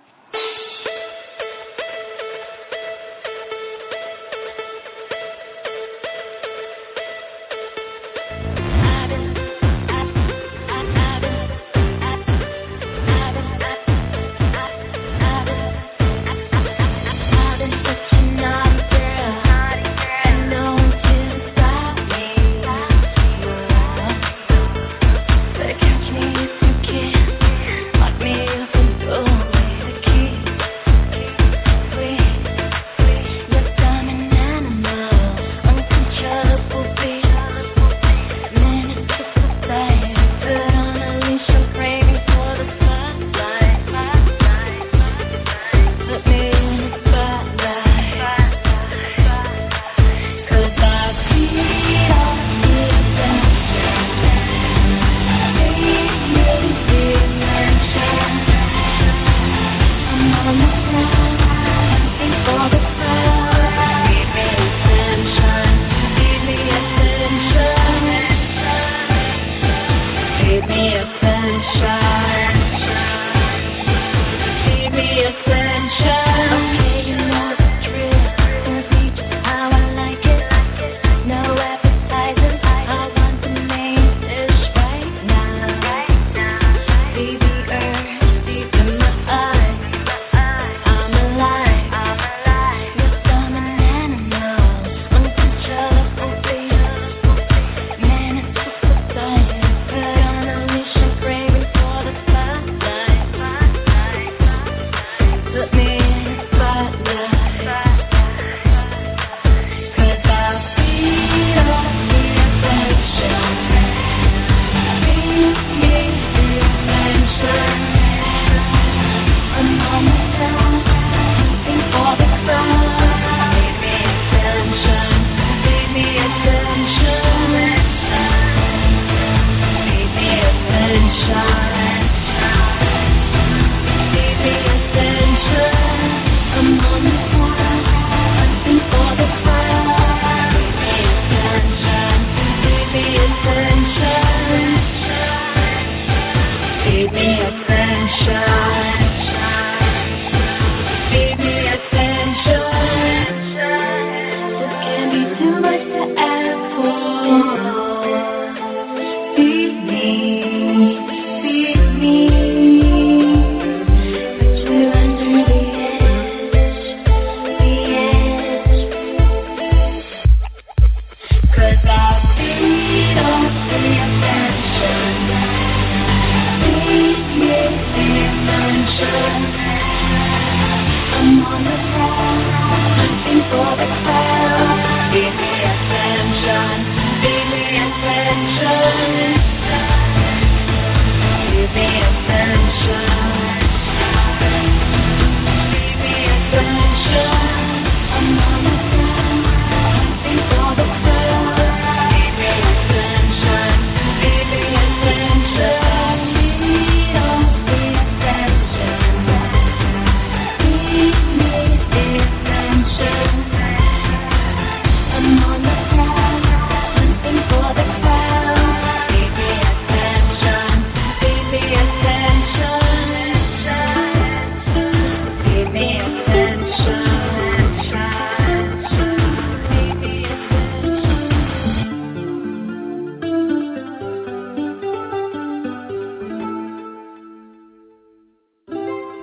Catch me if you can.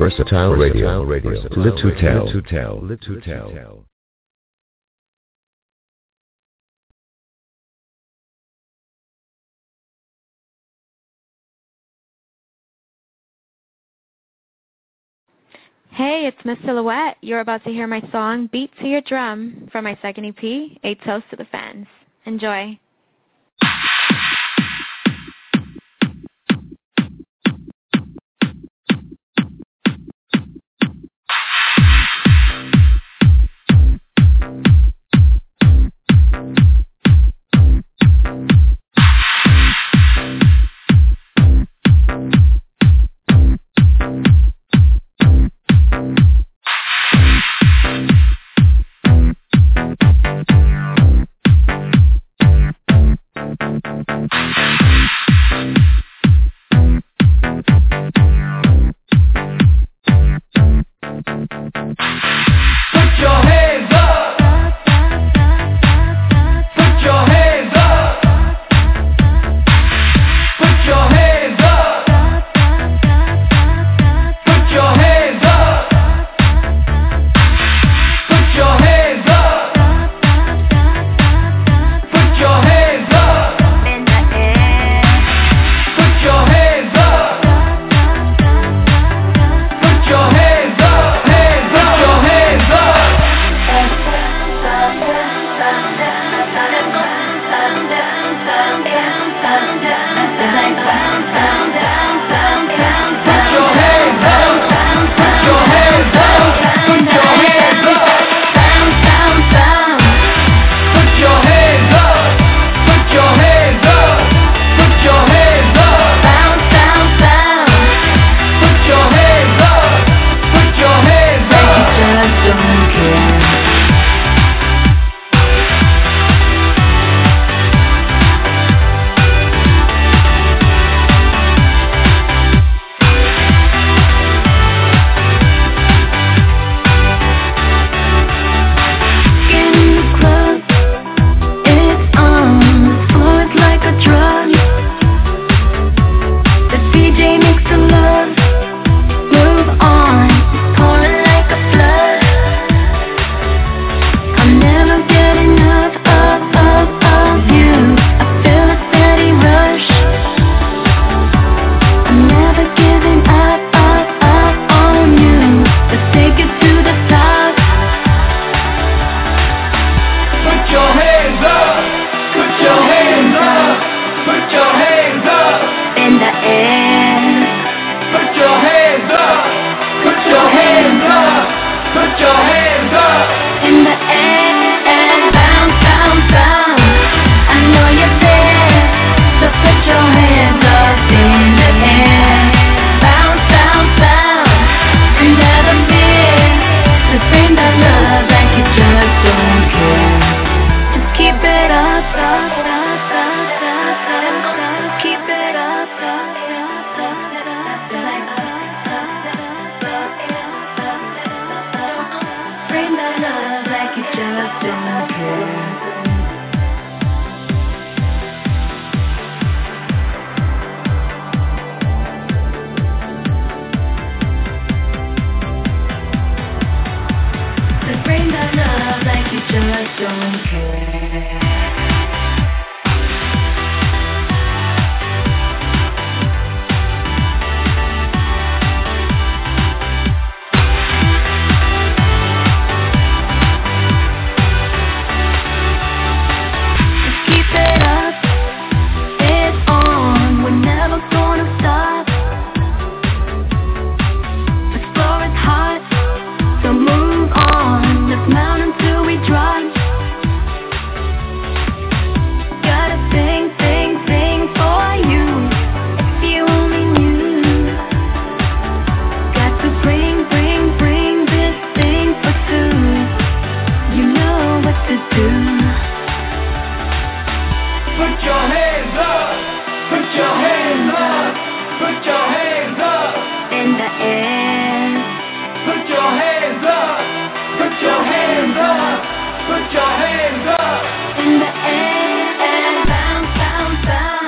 Versatile Radio. Live to tell. Live to tell. Live to tell. Hey, it's Miss Silhouette. You're about to hear my song, Beat to Your Drum, from my second E P, A Toast to the Fans. Enjoy.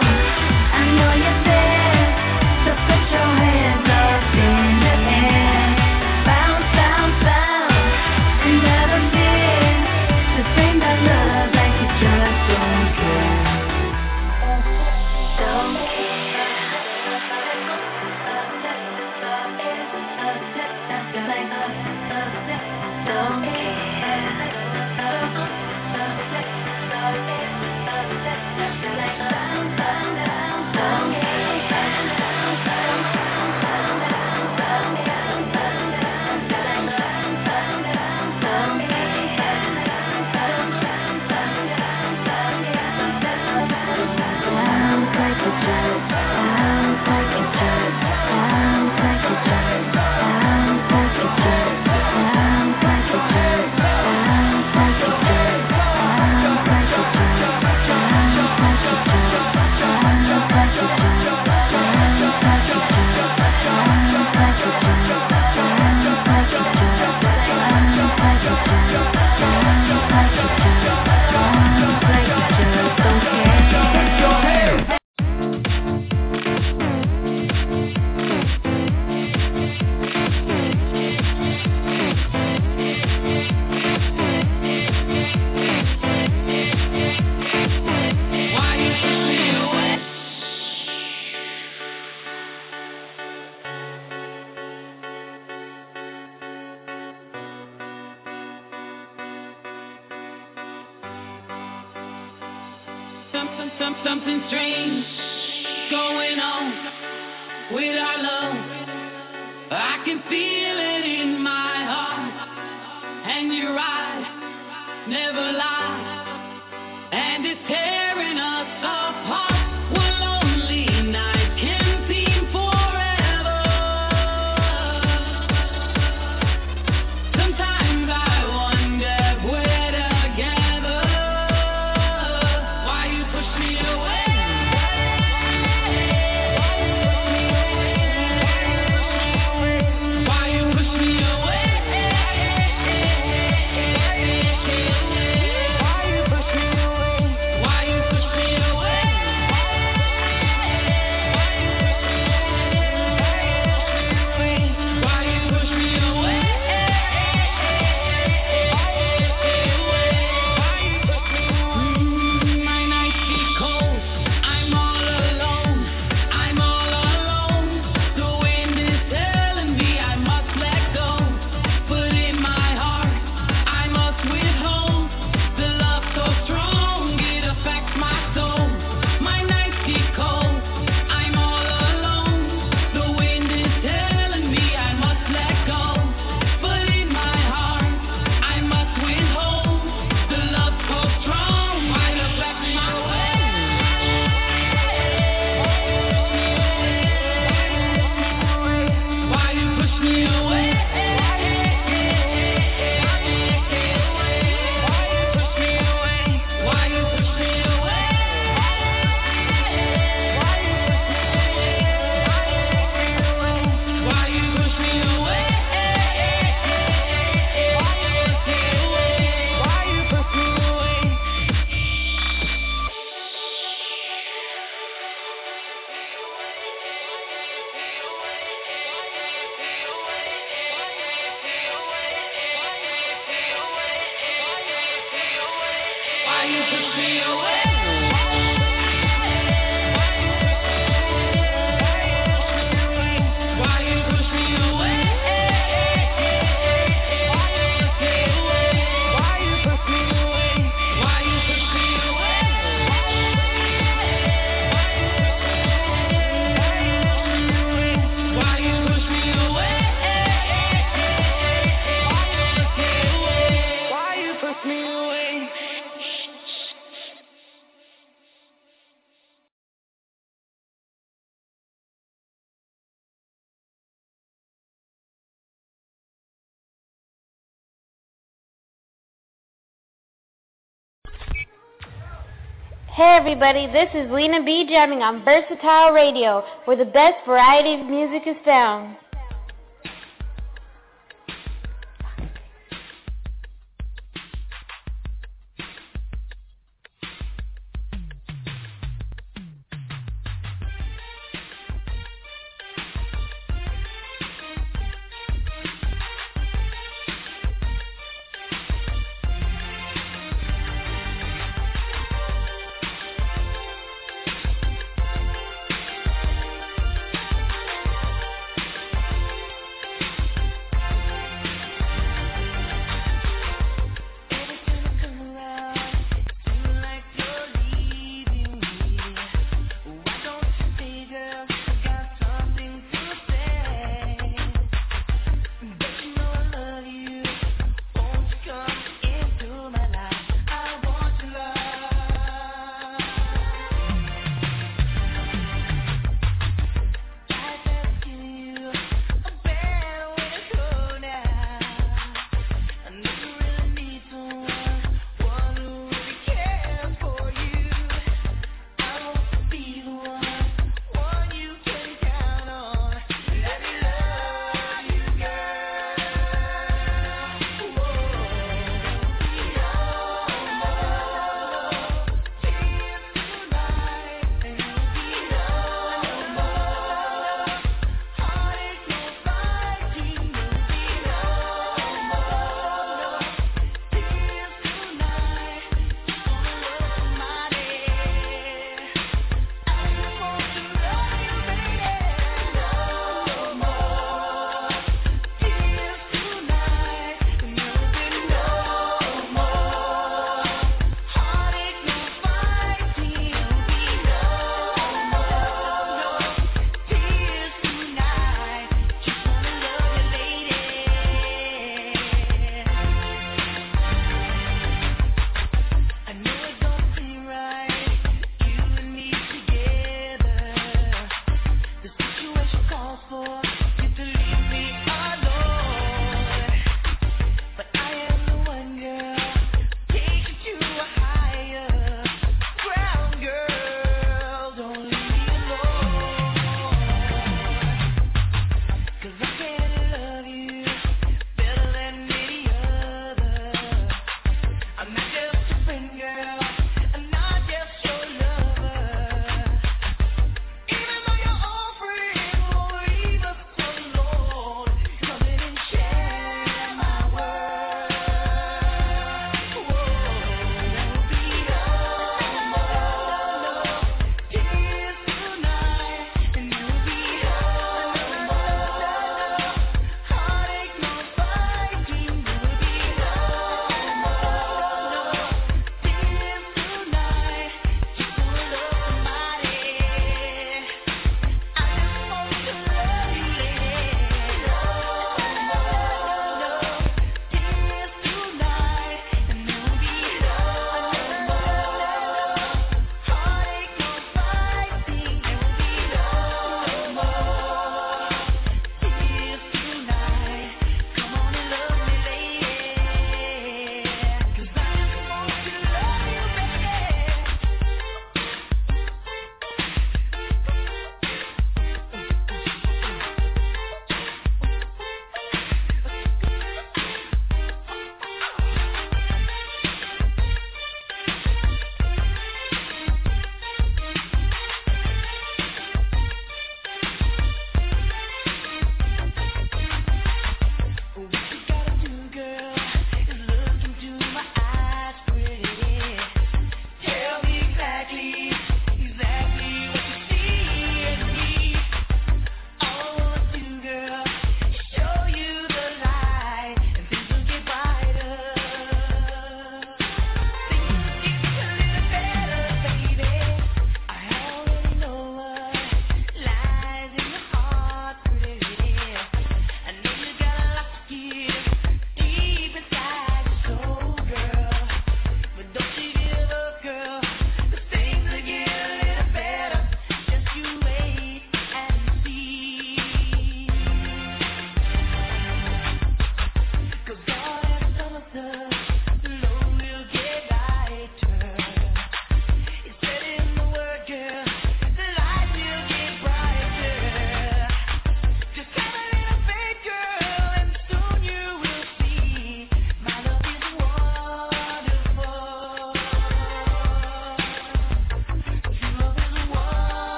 I know you're there, so put your hands up in the air. some, some, some, something strange going on with our love. I can feel it in my heart, and your eyes never lie, and it's tearing us apart. One lonely night can seem forever. Sometimes I wonder if we're together. Why you push me away? Why you push me away? Why you push me away? Why you push me away? Mm, my nights get cold. I'm all alone. I'm all alone. The wind is telling me I must let go, but in my heart I must withhold. The love so strong it affects my soul. My nights get cold. I'm all alone. The wind is telling me I must let go, but in my heart I must withhold. The love so strong might affect my way. Why you push me away? Why you push me away? Why you push me away? Why you push me away? Why you push me away? Why you push me away? Why you push me away? Why you push me away? Why you push me away? Why you push me away? Hey everybody, this is Lena B jamming on Versatile Radio, where the best variety of music is found.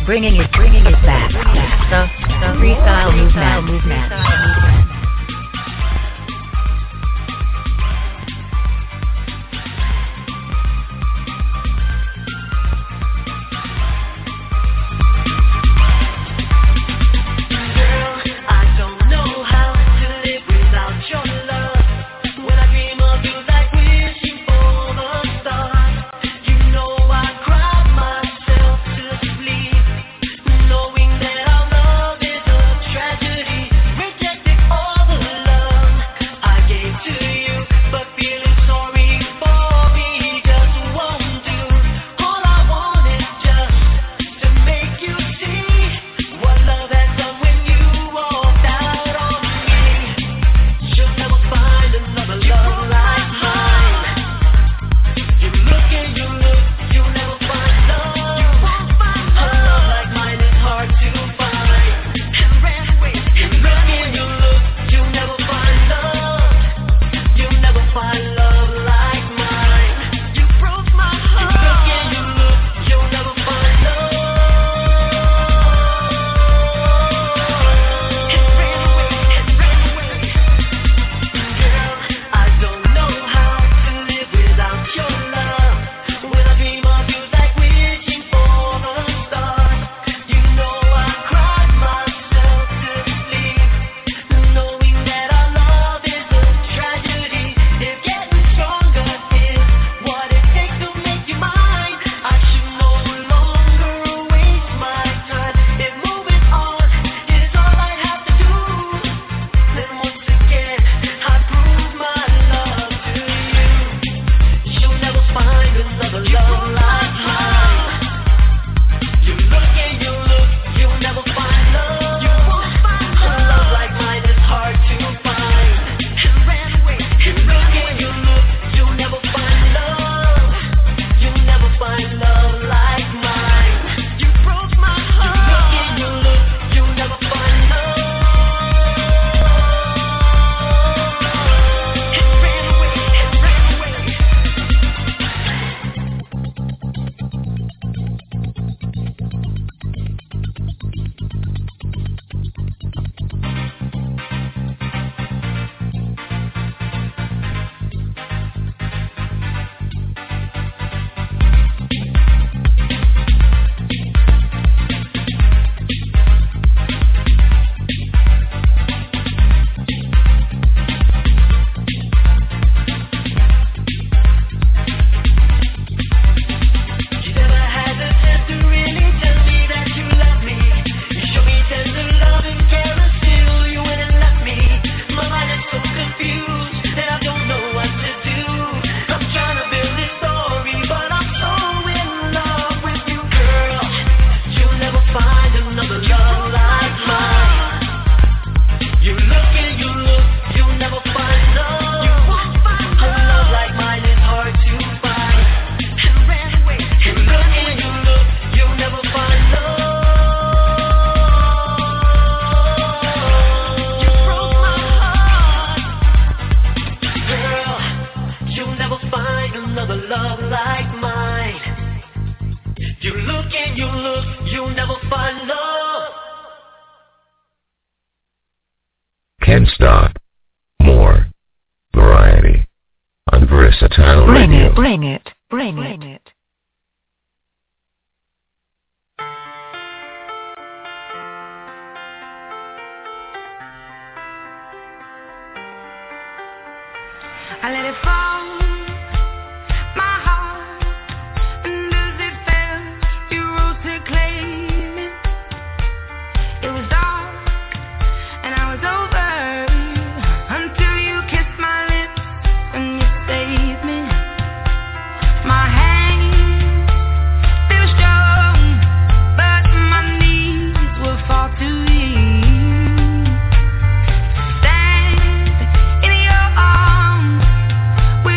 bringing it, bringing it back. The, the freestyle movement. movement. Can't stop. More variety on Versatile Bring Radio. it, bring it, bring it. Bring it. I let it fall, my heart, and as it fell, you rose to claim it. It was dark, and I was over, until you kissed my lips, and you saved me. My hands, they were strong, but my knees were far too weak. Stand in your arms.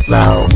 flow.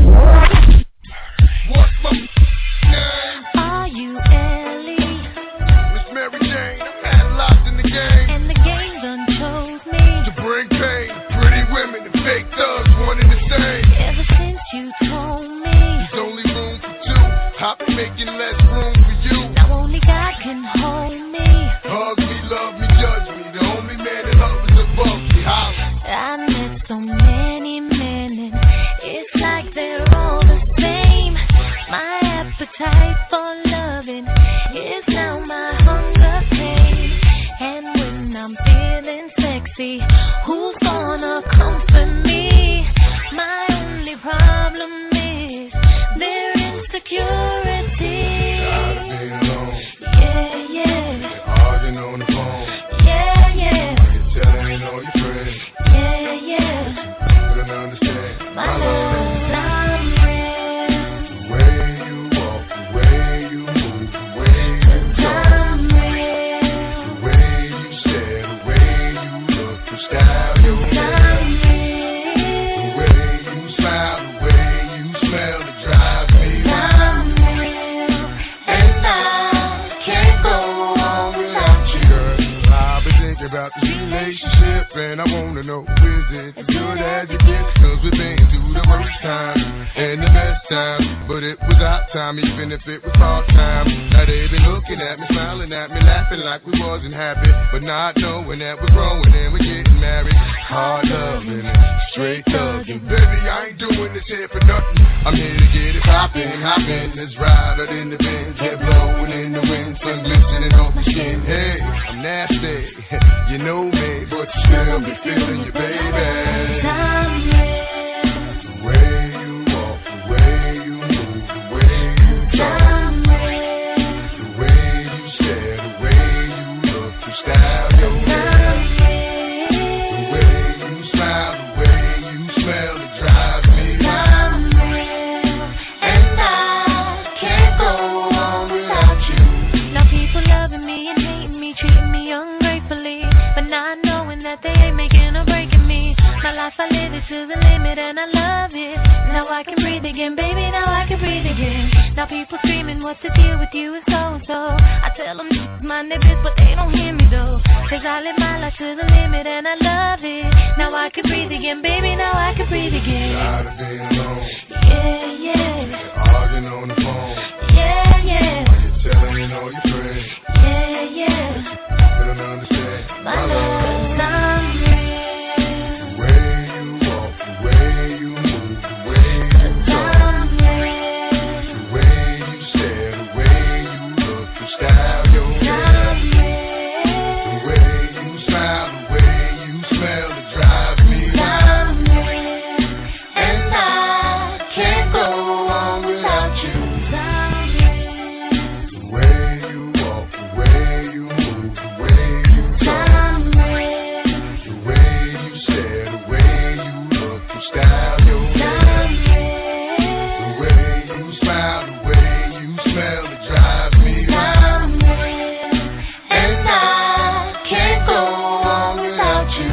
What's my name? Are you Ellie? Miss Mary Jane, I'm mad locked in the game. And the game done chose me to bring pain. Pretty women and fake thugs, one and the same. Ever since you told me there's only room for two, I've been making less room for you. Now only God can hold me. Hug me, love me, judge me. The only man that hovers above me. Holla. I met so many men and it's like they're all the same. My appetite for loving is now my hunger pain. And when I'm feeling sexy, who's gonna comfort me? My only problem is their insecurity. Tired of being alone. Yeah, yeah. They're arguing on the phone. Yeah, yeah. I can tell they ain't all your friends. Yeah, yeah. But I don't understand. My love, I'm real. The way you walk, the way you move, the way you talk. I'm real. The way you stare, the way you look, the style you wear. I'm The real. way you smile, the way you smell, it drives me wild. I'm real. And I can't go on without you. Girl, I've been thinking about this relationship, and I wanna know, is it as good as it gets? Cause we've been through the worst times and the best times, but it was our time, even if it was part time. Now they been looking at me, smiling at me, laughing like we wasn't happy, but not knowing that we're growing and we're getting married. Hard loving and straight thugging. Baby, I ain't doing this here for nothing. I'm here to get it poppin', hoppin'. Let's ride out in the Benz, hair blowing in the wind, sun glistening on my skin. Hey, I'm nasty, you know me, but you still be feeling your baby. I'm real. The way you walk, the way you move, the way you talk. I'm real. The way you stare, the way you look, the style you wear. I'm The real. way you smile, the way you smell, it drives me wild. I'm real. And I can't go on without you. Now people loving me and hating me, treating me ungratefully, but not knowing that they ain't making or breaking me. My life I live it to the limit and I love it. Now I can breathe again, baby, now I can breathe again. Now people screaming what the deal with you is so-so. I tell them mind their biz, but they don't hear me though. Cause I live my life to the limit and I love it. Now I can breathe again, baby, now I can breathe again. Tired of being alone. Yeah, yeah. They're arguing on the phone. Yeah, yeah. Why you telling all your friends? Yeah, yeah. They don't understand. My love, I'm real. The way you walk, the way you move, the way you talk. I'm real. The way you stare, the way you look, the style you wear. I'm The real. way you smile, the way you smell, it drives me wild. I'm real. And I can't go on without you. I'm real. The way you walk, the way you move, the way you talk. I'm real. The way you stare, the way you look, the style you wear. I'm The real. way you smile, the way you smell, it drives me wild. I'm real. And I can't go on without you.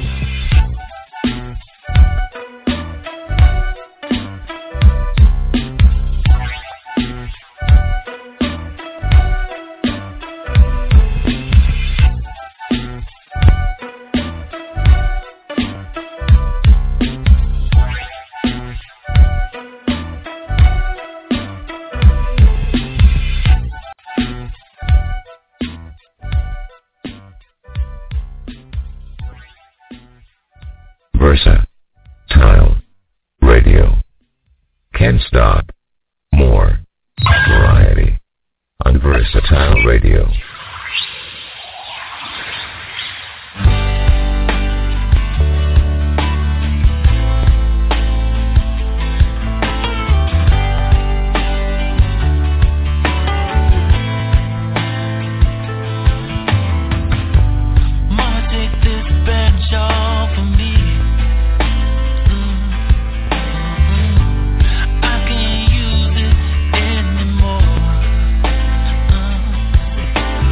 Versa. Tile. Radio. Can't stop. More. Variety. On Versatile Radio. Mama, take this bench off of me. I can't use it anymore.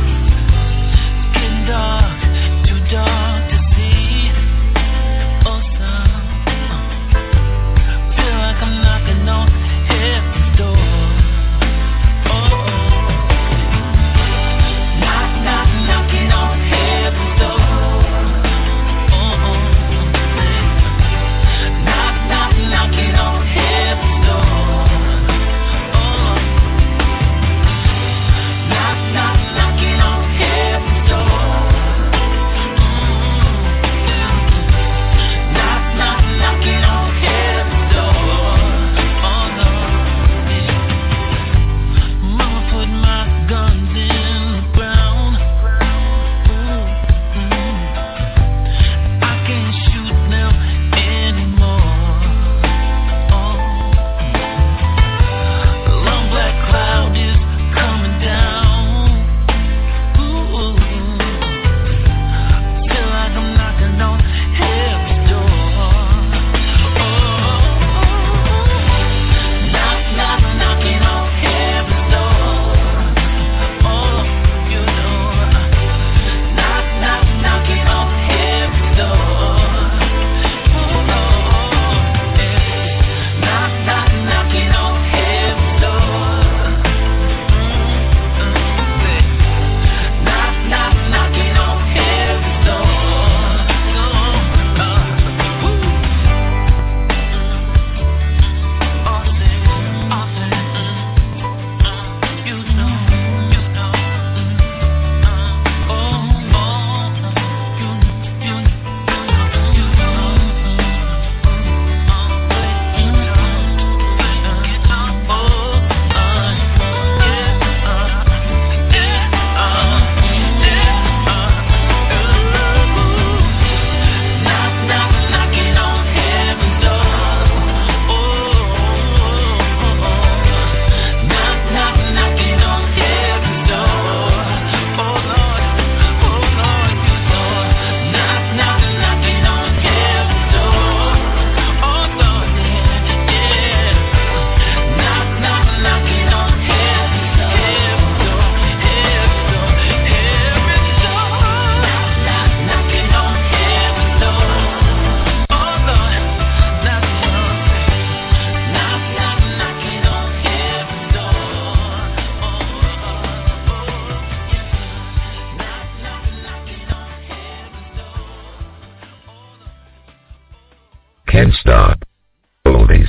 can't stop. Oldies.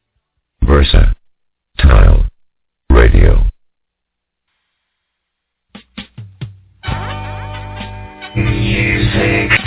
Versatile Radio. Music.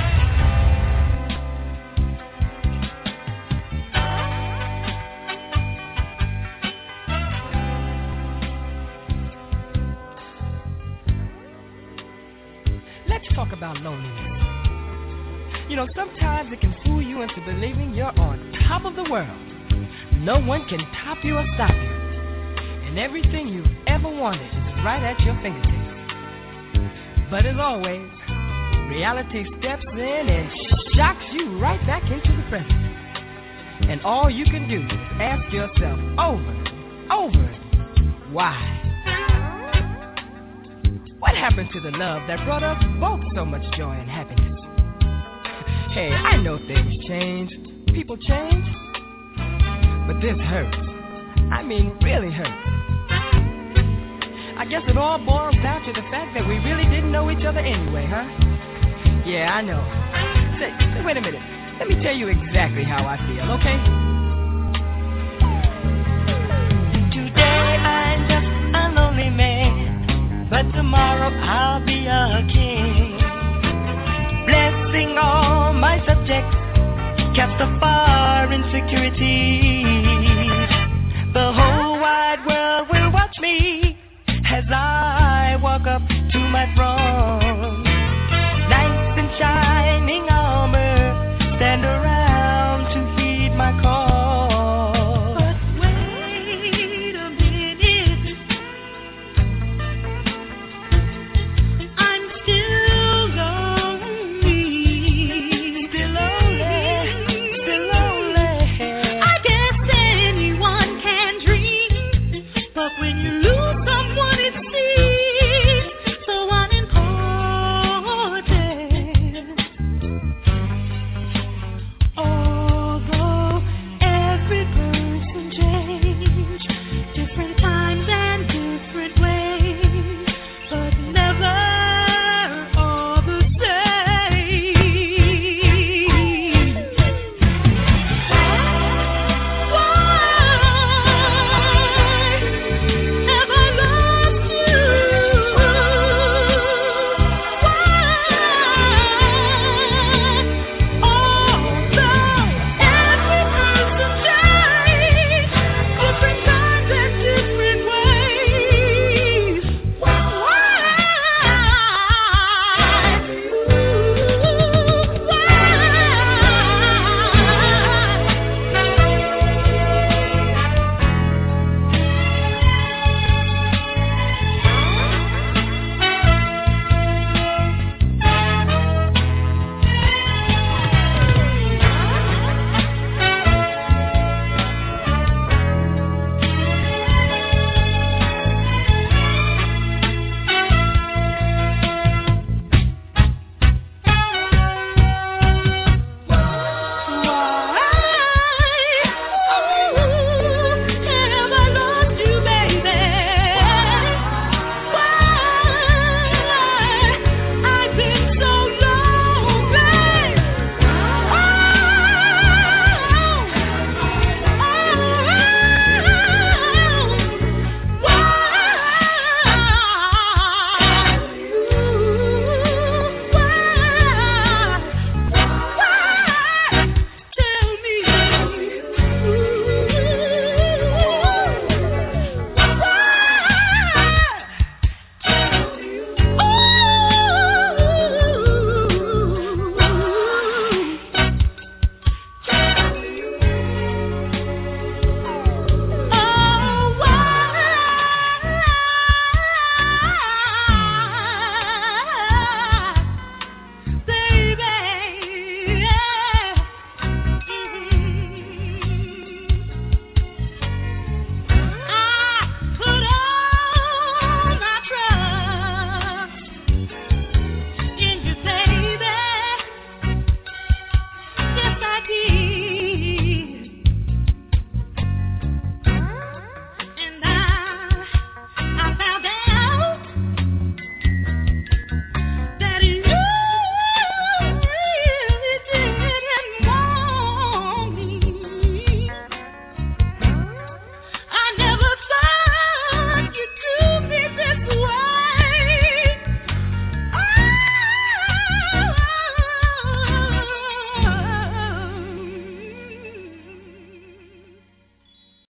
Let's talk about loneliness. You know, sometimes it can fool you into believing you're on top of the world. No one can top you or stop you. And everything you've ever wanted is right at your fingertips. But as always, reality steps in and shocks you right back into the present. And all you can do is ask yourself over, over, why? What happened to the love that brought us both so much joy and happiness? Hey, I know things change, people change, but this hurts. I mean, really hurts. I guess it all boils down to the fact that we really didn't know each other anyway, huh? Yeah, I know. Say, say, wait a minute. Let me tell you exactly how I feel, okay? Today I'm just a lonely man, but tomorrow I'll be a king. Blessing all my subjects, cast afar in security.